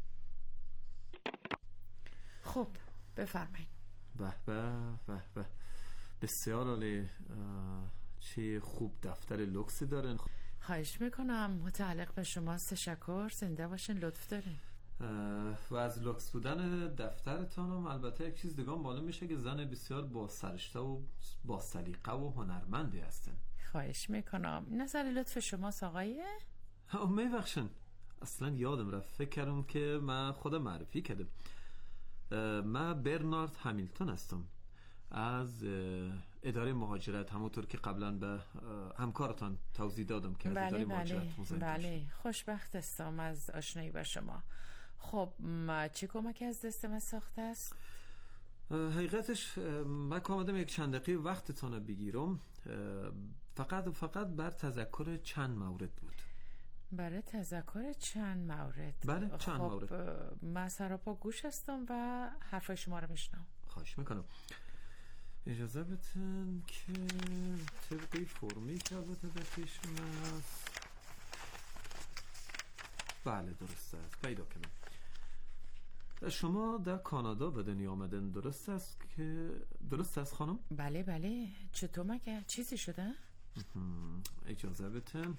خب بفرمایید. به بسیار عالی. چه خوب دفتر لوکسی دارن. خواهش میکنم. متعلق به شماست. تشکر. زنده باشین. لطف دارین. و از لوکس بودن دفترتان هم البته یک چیز دیگه معلوم میشه که زن بسیار با سرشته و با سلیقه و هنرمندی هستن. خواهش میکنم. نظر لطف شماست آقایه؟ میبخشن، اصلا یادم رفت. فکر کردم که من خود معرفی کردم. من برنارد همیلتون هستم از اداره مهاجرت، همونطور که قبلا به همکارتان توضیح دادم که از اداره مهاجرت مزاحم. بله خوشبخت هستم از آشنایی با شما. خب چه کمکی از دست من ساخته است؟ حقیقتش من آمدم یک چند دقیقه وقتتان بگیرم. فقط بر تذکر چند مورد بود. برای تذکر چند مورد؟ بله چند مورد. من سراپا گوش هستم و حرفای شما رو میشنم. خواهش میکنم. اجازه بدین که طبقی فرمی که البته در پیشم هست. بله درست است، پیدا کنم. شما در کانادا به دنیا آمدن، درست است خانم؟ بله. چطور مگه؟ چیزی شده؟ اجازه بدین.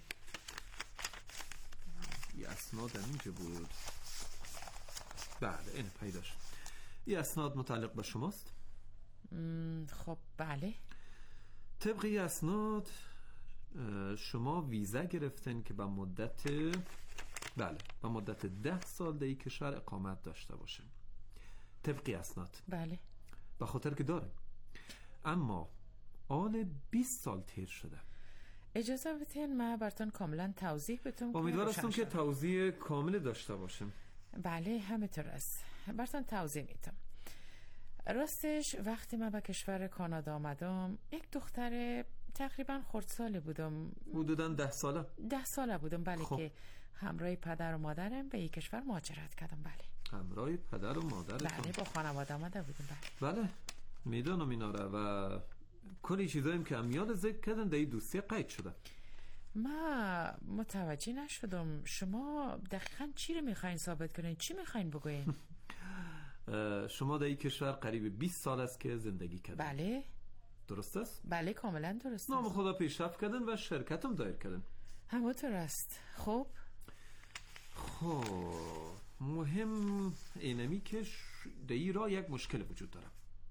یه اسناد در اینجا بود. بله این پیدا شد. یه اسناد متعلق به شماست؟ خب بله. طبق یه اسناد شما ویزا گرفتن که به مدت 10 سال در این کشور اقامت داشته باشین. طبق اسناد. بله. به خاطر که داریم. اما آل 20 سال تیر شده. اجازه بدین من براتون کاملا توضیح بدم. امیدوار هستم که توضیح کامل داشته باشم. بله همینطور است. براتون توضیح میدم. راستش وقتی من به کشور کانادا آمدم یک دختر تقریبا خردساله بودم. حدوداً 10 ساله؟ 10 ساله بودم بله. خب. که همراه پدر و مادرم به یک کشور مهاجرت کردم. بله. همراه پدر و مادرتون؟ بله با خانواده آمده بودم. بله میدونم اینا رو و کلی چیزاییم که امیال ذکر کردن در این دوستی قید شده. من متوجه نشدم شما دقیقاً چی رو میخواین ثابت کنین؟ چی میخواین بگوین؟ شما در این کشور قریب 20 سال است که زندگی کردن. بله. درست است؟ بله کاملا درست است. نام خدا پیشرفت کردن و شرکتم دایر کردن. همونطور است. خب مهم اینمی که در این راه یک مشکل وجود داره.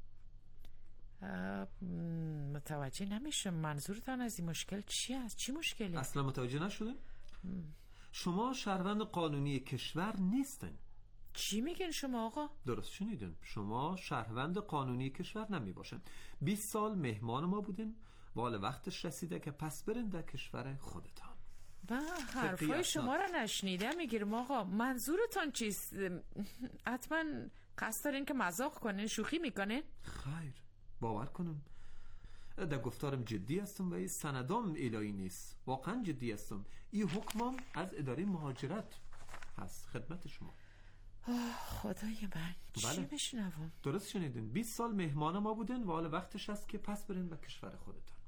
متوجه نمیشم منظورتان از این مشکل چی است؟ چی مشکلی؟ اصلا متوجه نشدن؟ شما شهروند قانونی کشور نیستن. چی میگن شما آقا؟ درست شنیدن، شما شهروند قانونی کشور نمی باشن. 20 سال مهمان ما بودن و حال وقتش رسیده که پس برن در کشور خودتان. و حرفای شما را نشنیدم میگیرم آقا. منظورتان چیست؟ حتما قصد دارین که مذاق کنین، شوخی میکنین؟ خیر باور کنم در گفتارم جدی هستم و این سندام الهی نیست. واقعا جدی هستم. این حکمم از اداره مهاجرت هست خدمت شما. خدای من چی میشنوم؟ درست شنیدین، 20 سال مهمان ما بودن و حال وقتش هست که پس برین به کشور خودتان.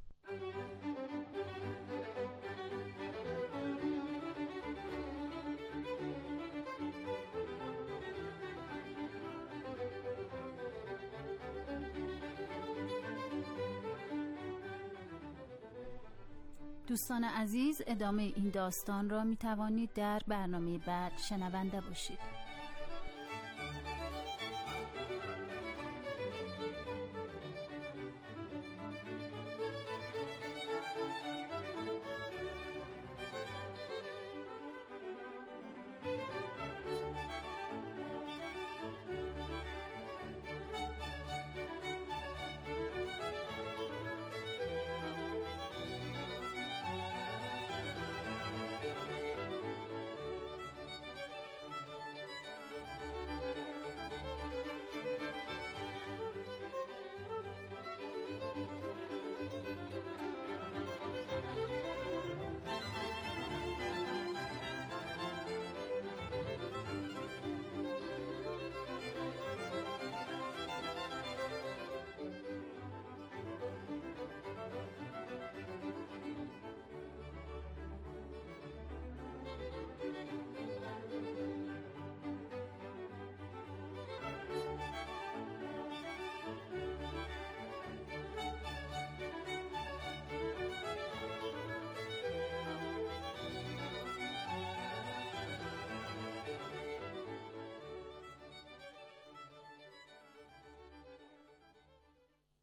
دوستان عزیز ادامه این داستان را می توانید در برنامه بعد شنونده باشید.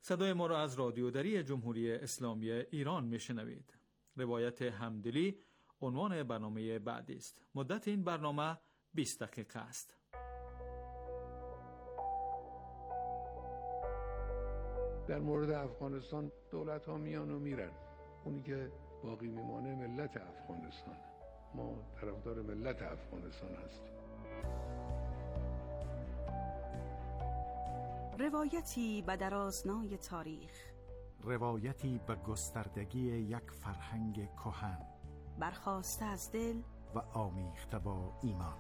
صدای ما را از رادیو دری جمهوری اسلامی ایران میشنوید. روایت همدلی عنوان برنامه بعدی است. مدت این برنامه 20 دقیقه است. در مورد افغانستان دولت ها میان و میرن. اونی که باقی میمانه ملت افغانستان. ما طرفدار ملت افغانستان هستیم. روایتی به درازنای تاریخ، روایتی به گستردگی یک فرهنگ کهن، برخاسته از دل و آمیخته با ایمان.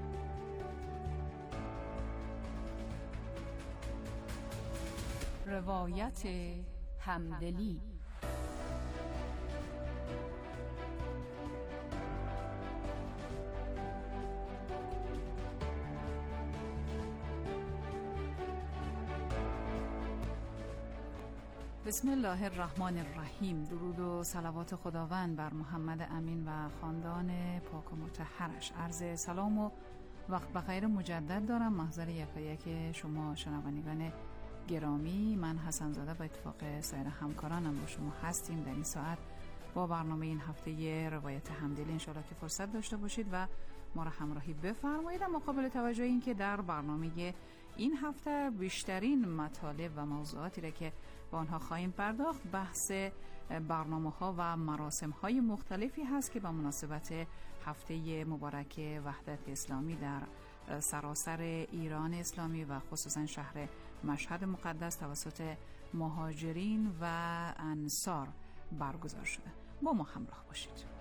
روایت همدلی. بسم الله الرحمن الرحیم. درود و صلوات خداوند بر محمد امین و خاندان پاک و مطهرش. عرض سلام و وقت بخیر مجدد دارم محضر یکایک شما شنوندگان گرامی. من حسن زاده با اتفاق سایر همکارانم با شما هستیم در این ساعت با برنامه این هفته روایت همدلی. انشاءالله که فرصت داشته باشید و ما را همراهی بفرمایید. مقابل توجه این که در برنامه این هفته بیشترین مطالب و موضوعاتی را که با آنها خواهیم پرداخت بحث برنامه‌ها و مراسم‌های مختلفی هست که با مناسبت هفته مبارک وحدت اسلامی در سراسر ایران اسلامی و خصوصا شهر مشهد مقدس توسط مهاجرین و انصار برگزار شده. با ما همراه باشید.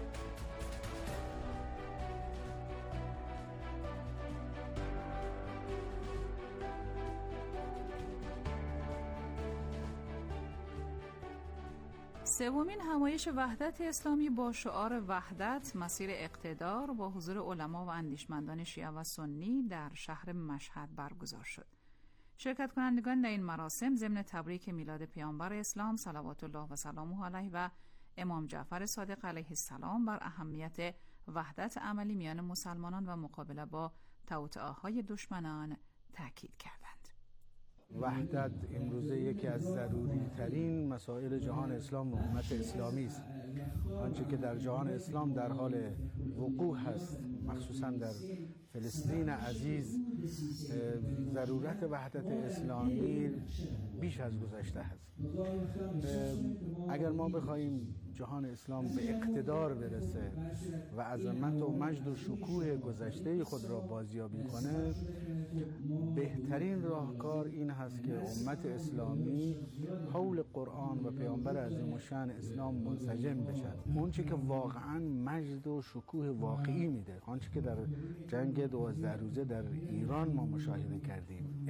سومین همایش وحدت اسلامی با شعار وحدت مسیر اقتدار با حضور علما و اندیشمندان شیعه و سنی در شهر مشهد برگزار شد. شرکت کنندگان در این مراسم ضمن تبریک میلاد پیامبر اسلام صلوات الله و سلامه علیه و امام جعفر صادق علیه السلام بر اهمیت وحدت عملی میان مسلمانان و مقابله با توطئه‌های دشمنان تاکید کردند. وحدت امروزه یکی از ضروری ترین مسائل جهان اسلام و امت اسلامی است. آنچه که در جهان اسلام در حال وقوع هست، مخصوصا در فلسطین عزیز، ضرورت وحدت اسلامی بیش از گذشته هست. اگر ما بخواهیم جهان اسلام به اقتدار برسه و عظمت و مجد و شکوه گذشته خود را بازیابی کنه، بهترین راهکار این هست که امت اسلامی حول قرآن و پیامبر عظیم الشأن اسلام منسجم بشن. اون چی که واقعا مجد و شکوه واقعی میده، آنچه که در جنگ 12 روزه در ایران ما مشاهده کردیم،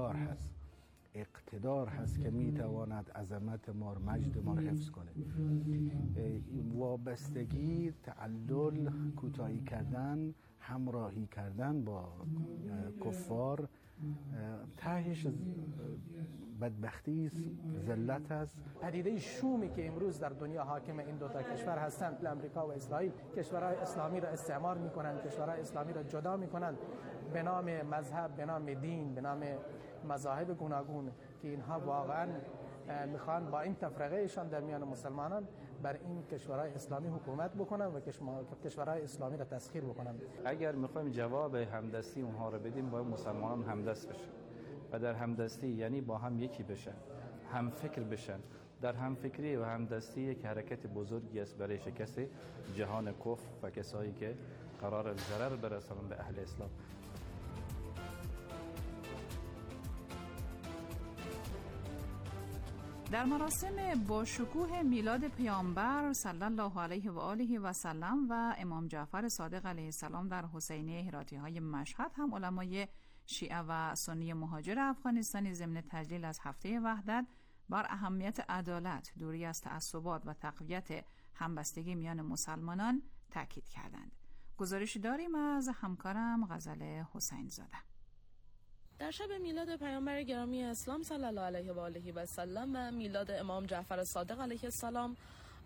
اقتدار هست که میتواند عظمت ما و مجد ما را حفظ کنه. وابستگی، تعلل، کوتاهی کردن، همراهی کردن با کفار تهش بدبختی است، ذلت است. پدیده شومی که امروز در دنیا حاکم این دو تا کشور هستند، امریکا و اسرائیل، کشورهای اسلامی را استعمار میکنند، کشورهای اسلامی را جدا میکنند به نام مذهب، به نام دین، به نام مذاهب گوناگون که اینها واقعا میخوان با این تفرقهشان در میان مسلمانان بر این کشورهای اسلامی حکومت بکنن و کشورهای اسلامی را تسخیر بکنن. اگر میخوایم جواب همدستی اونها را بدیم، باید مسلمانان همدست بشن و در همدستی یعنی با هم یکی بشن، هم فکر بشن. در همفکری و همدستی یک حرکت بزرگی است برای شکست جهان کفر و کسایی که قرار ضرر برسانند به اهل اسلام. در مراسم با شکوه میلاد پیامبر صلی الله علیه و آله و سلم و امام جعفر صادق علیه السلام در حسینیه هراتی‌های مشهد هم علمای شیعه و سنی مهاجر افغانستانی ضمن تجلیل از هفته وحدت بر اهمیت عدالت، دوری از تعصبات و تقویت همبستگی میان مسلمانان تاکید کردند. گزارشی داریم از همکارم غزل حسین زاده. در شب میلاد پیامبر گرامی اسلام صلی الله علیه و آله و سلم و میلاد امام جعفر صادق علیه السلام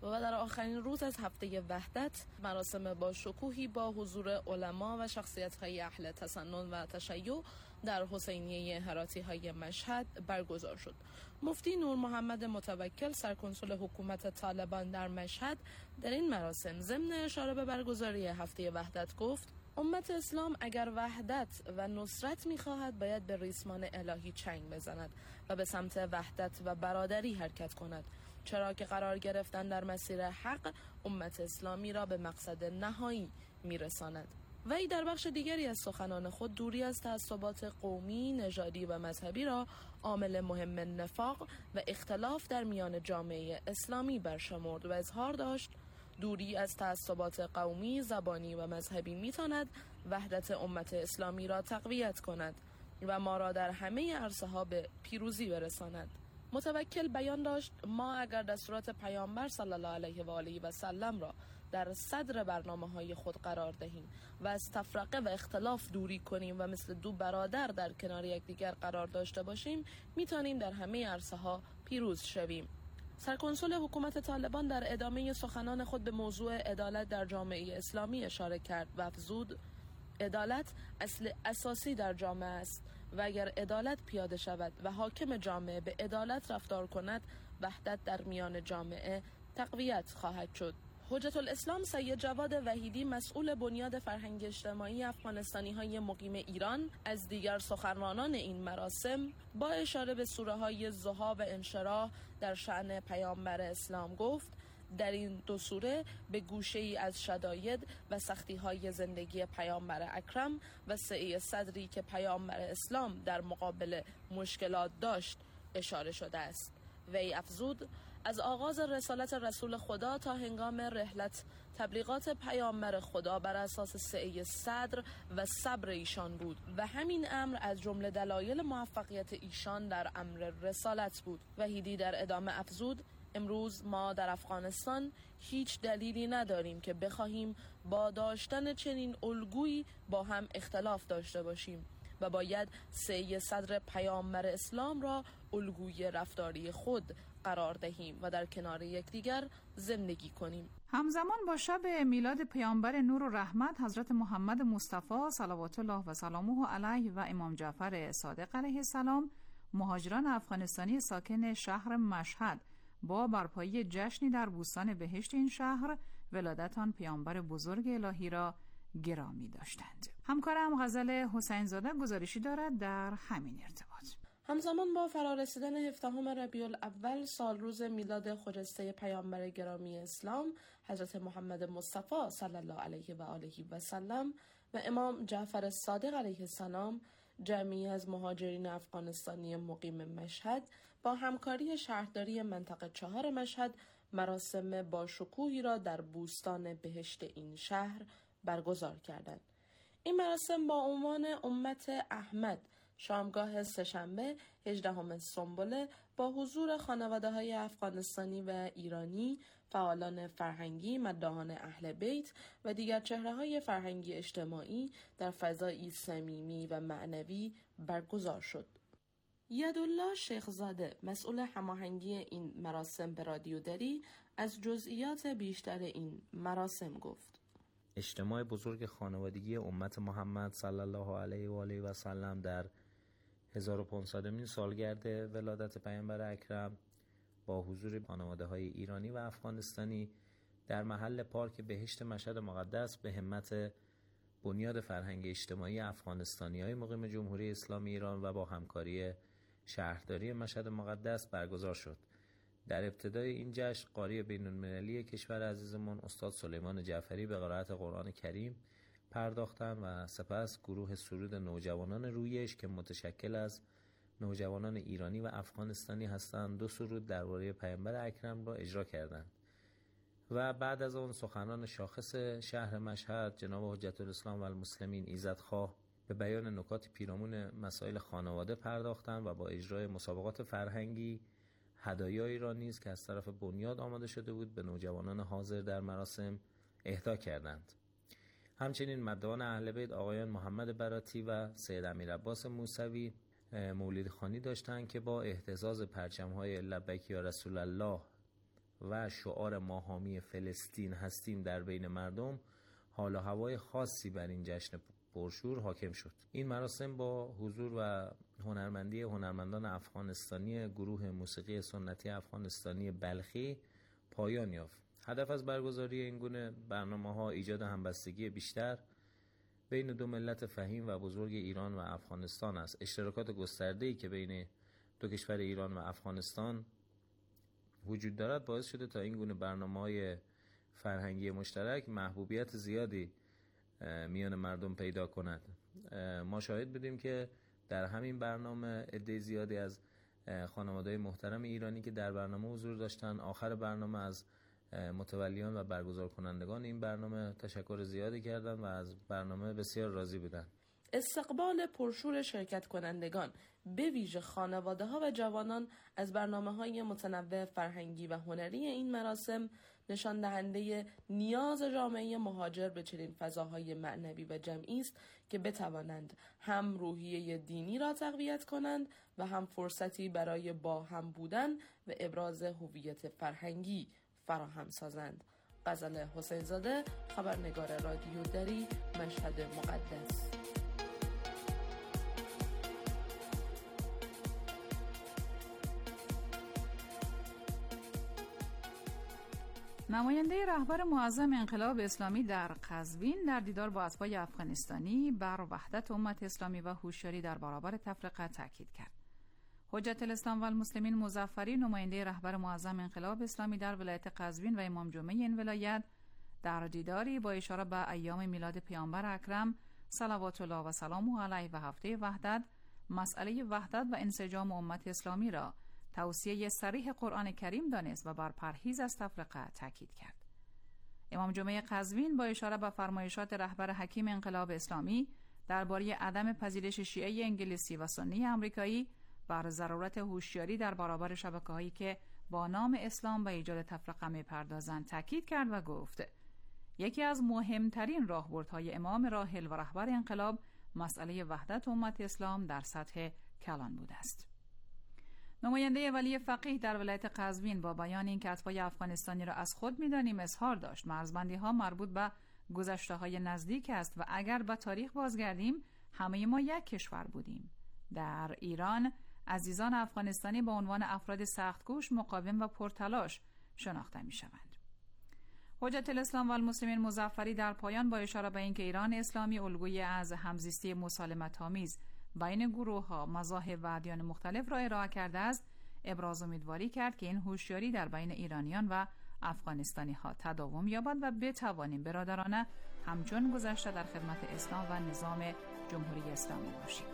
و در آخرین روز از هفته وحدت مراسم با شکوهی با حضور علما و شخصیت‌های اهل تسنن و تشیع در حسینیه هراتی‌های مشهد برگزار شد. مفتی نور محمد متوکل سرکنسول حکومت طالبان در مشهد در این مراسم ضمن اشاره به برگزاری هفته وحدت گفت: امت اسلام اگر وحدت و نصرت می‌خواهد باید به ریسمان الهی چنگ بزند و به سمت وحدت و برادری حرکت کند، چرا که قرار گرفتن در مسیر حق امت اسلامی را به مقصد نهایی میرساند. وی در بخش دیگری از سخنان خود دوری از تعصبات قومی، نژادی و مذهبی را عامل مهم نفاق و اختلاف در میان جامعه اسلامی برشمرد و اظهار داشت دوری از تعصبات قومی، زبانی و مذهبی میتواند وحدت امت اسلامی را تقویت کند و ما را در همه عرصه‌ها به پیروزی برساند. متوکل بیان داشت ما اگر دستورات پیامبر صلی الله علیه و آله و سلم را در صدر برنامه‌های خود قرار دهیم و از تفرقه و اختلاف دوری کنیم و مثل دو برادر در کنار یکدیگر قرار داشته باشیم، میتونیم در همه عرصه‌ها پیروز شویم. سرکنسول حکومت طالبان در ادامه سخنان خود به موضوع عدالت در جامعه اسلامی اشاره کرد و افزود: عدالت اصل اساسی در جامعه است و اگر عدالت پیاده شود و حاکم جامعه به عدالت رفتار کند، وحدت در میان جامعه تقویت خواهد شد. حجت الاسلام سید جواد وحیدی مسئول بنیاد فرهنگ اجتماعی افغانستانی‌های مقیم ایران از دیگر سخنرانان این مراسم با اشاره به سوره‌های ضحی و انشراح در شأن پیامبر اسلام گفت: در این دو سوره به گوشه‌ای از شداید و سختی‌های زندگی پیامبر اکرم و سعی صدری که پیامبر اسلام در مقابل مشکلات داشت اشاره شده است. وی افزود: از آغاز رسالت رسول خدا تا هنگام رحلت تبلیغات پیامبر خدا بر اساس سعی صدر و صبر ایشان بود و همین امر از جمله دلایل موفقیت ایشان در امر رسالت بود. وحیدی در ادامه افزود: امروز ما در افغانستان هیچ دلیلی نداریم که بخواهیم با داشتن چنین الگویی با هم اختلاف داشته باشیم و باید سعی صدر پیامبر اسلام را الگوی رفتاری خود قرار دهیم و در کنار یکدیگر زندگی کنیم. همزمان با شب میلاد پیامبر نور و رحمت حضرت محمد مصطفی صلوات الله و سلامه علیه و امام جعفر صادق علیه السلام، مهاجران افغانستانی ساکن شهر مشهد با برپایی جشنی در بوستان بهشت این شهر ولادت آن پیامبر بزرگ الهی را گرامی داشتند. همکارم غزل حسین زاده گزارشی دارد در همین ارتباط. همزمان با فرارسیدن 17 ربیع الاول سال روز میلاد خجسته پیامبر گرامی اسلام حضرت محمد مصطفی صلی الله علیه و آله و سلم و امام جعفر صادق علیه السلام، جمعی از مهاجرین افغانستانی مقیم مشهد با همکاری شهرداری منطقه 4 مشهد مراسم با شکوهی را در بوستان بهشت این شهر برگزار کردند. این مراسم با عنوان امت احمد شامگاه سه‌شنبه 18 سنبله با حضور خانواده‌های افغانستانی و ایرانی، فعالان فرهنگی، مداحان اهل بیت و دیگر چهره‌های فرهنگی اجتماعی در فضایی صمیمی و معنوی برگزار شد. یدالله شیخزاده مسئول هماهنگی این مراسم به رادیو دری از جزئیات بیشتر این مراسم گفت: اجتماع بزرگ خانوادگی امت محمد صلی الله علیه و آله و سلم در 1500مین سالگرد ولادت پیامبر اکرم با حضور خانواده‌های ایرانی و افغانستانی در محل پارک بهشت مشهد مقدس به همت بنیاد فرهنگ اجتماعی افغانستانی‌های مقیم جمهوری اسلامی ایران و با همکاری شهرداری مشهد مقدس برگزار شد. در ابتدای این جشن قاری بین‌المللی کشور عزیزمان استاد سلیمان جعفری به قرائت قرآن کریم پرداختند و سپس گروه سرود نوجوانان رویش که متشکل از نوجوانان ایرانی و افغانستانی هستند 2 سرود درباره پیامبر اکرم را اجرا کردند و بعد از آن سخنان شاخص شهر مشهد جناب حجت الاسلام و المسلمین ایزدخواه به بیان نکات پیرامون مسائل خانواده پرداختند و با اجرای مسابقات فرهنگی هدایایی را نیز که از طرف بنیاد آماده شده بود به نوجوانان حاضر در مراسم اهدا کردند. همچنین مداحان اهل بیت آقایان محمد براتی و سید امیرعباس موسوی مولد خوانی داشتند که با اهتزاز پرچم‌های لبیک یا رسول الله و شعار ما حامی فلسطین هستیم در بین مردم، حال و هوای خاصی بر این جشن پرشور حاکم شد. این مراسم با حضور و هنرمندی هنرمندان افغانستانی گروه موسیقی سنتی افغانستانی بلخی پایان یافت. هدف از برگزاری این گونه برنامه‌ها ایجاد همبستگی بیشتر بین دو ملت فهیم و بزرگ ایران و افغانستان است. اشتراکات گسترده‌ای که بین دو کشور ایران و افغانستان وجود دارد باعث شده تا این گونه برنامه‌های فرهنگی مشترک محبوبیت زیادی میان مردم پیدا کند. ما شاهد بودیم که در همین برنامه عده زیادی از خانواده‌های محترم ایرانی که در برنامه حضور داشتند، آخر برنامه از متولیان و برگزار کنندگان این برنامه تشکر زیادی کردند و از برنامه بسیار راضی بودند. استقبال پرشور شرکت کنندگان به ویژه خانواده ها و جوانان از برنامه‌های متنوع فرهنگی و هنری این مراسم نشان دهنده نیاز جامعه مهاجر به چنین فضاهای معنوی و جمعی است که بتوانند هم روحیه دینی را تقویت کنند و هم فرصتی برای با هم بودن و ابراز هویت فرهنگی فراهم سازند. غزل حسین زاده، خبرنگار رادیو دری، مشهد مقدس. نماینده رهبر معظم انقلاب اسلامی در قزوین در دیدار با اتباع افغانستانی بر وحدت امت اسلامی و هوشیاری در برابر تفرقه تاکید کرد. حجت الاسلام و المسلمین مظفری، نماینده رهبر معظم انقلاب اسلامی در ولایت قزوین و امام جمعه این ولایت، در دیداری با اشاره به ایام میلاد پیامبر اکرم صلوات الله و سلامه علیه و هفته وحدت، مسئله وحدت و انسجام امت اسلامی را توصیه صریح قرآن کریم دانست و بر پرهیز از تفرقه تاکید کرد. امام جمعه قزوین با اشاره به فرمایشات رهبر حکیم انقلاب اسلامی درباره عدم پذیرش شیعه انگلیسی و سنی آمریکایی بر ضرورت هوشیاری در برابر شبکه‌هایی که با نام اسلام به ایجاد تفرقه می‌پردازند تاکید کرد و گفت یکی از مهمترین راهبردهای امام راحل و رهبر انقلاب مسئله وحدت امت اسلام در سطح کلان بوده است. نماینده ولی فقیه در ولایت قزوین با بیان اینکه اتباع افغانستانی را از خود می‌دانیم اظهار داشت مرزبندی‌ها مربوط به گذشته‌های نزدیک است و اگر به تاریخ بازگردیم همه ما یک کشور بودیم. در ایران عزیزان افغانستانی با عنوان افراد سخت‌کوش، مقاوم و پرتلاش شناخته می‌شوند. حجت الاسلام و المسلمین مظفری در پایان با اشاره به اینکه ایران اسلامی الگویی از همزیستی مسالمت‌آمیز بین گروه‌ها، مذاهب و ادیان مختلف را ارائه کرده است، ابراز امیدواری کرد که این هوشیاری در بین ایرانیان و افغانستانی‌ها تداوم یابد و بتوانیم برادرانه همچون گذشته در خدمت اسلام و نظام جمهوری اسلامی باشیم.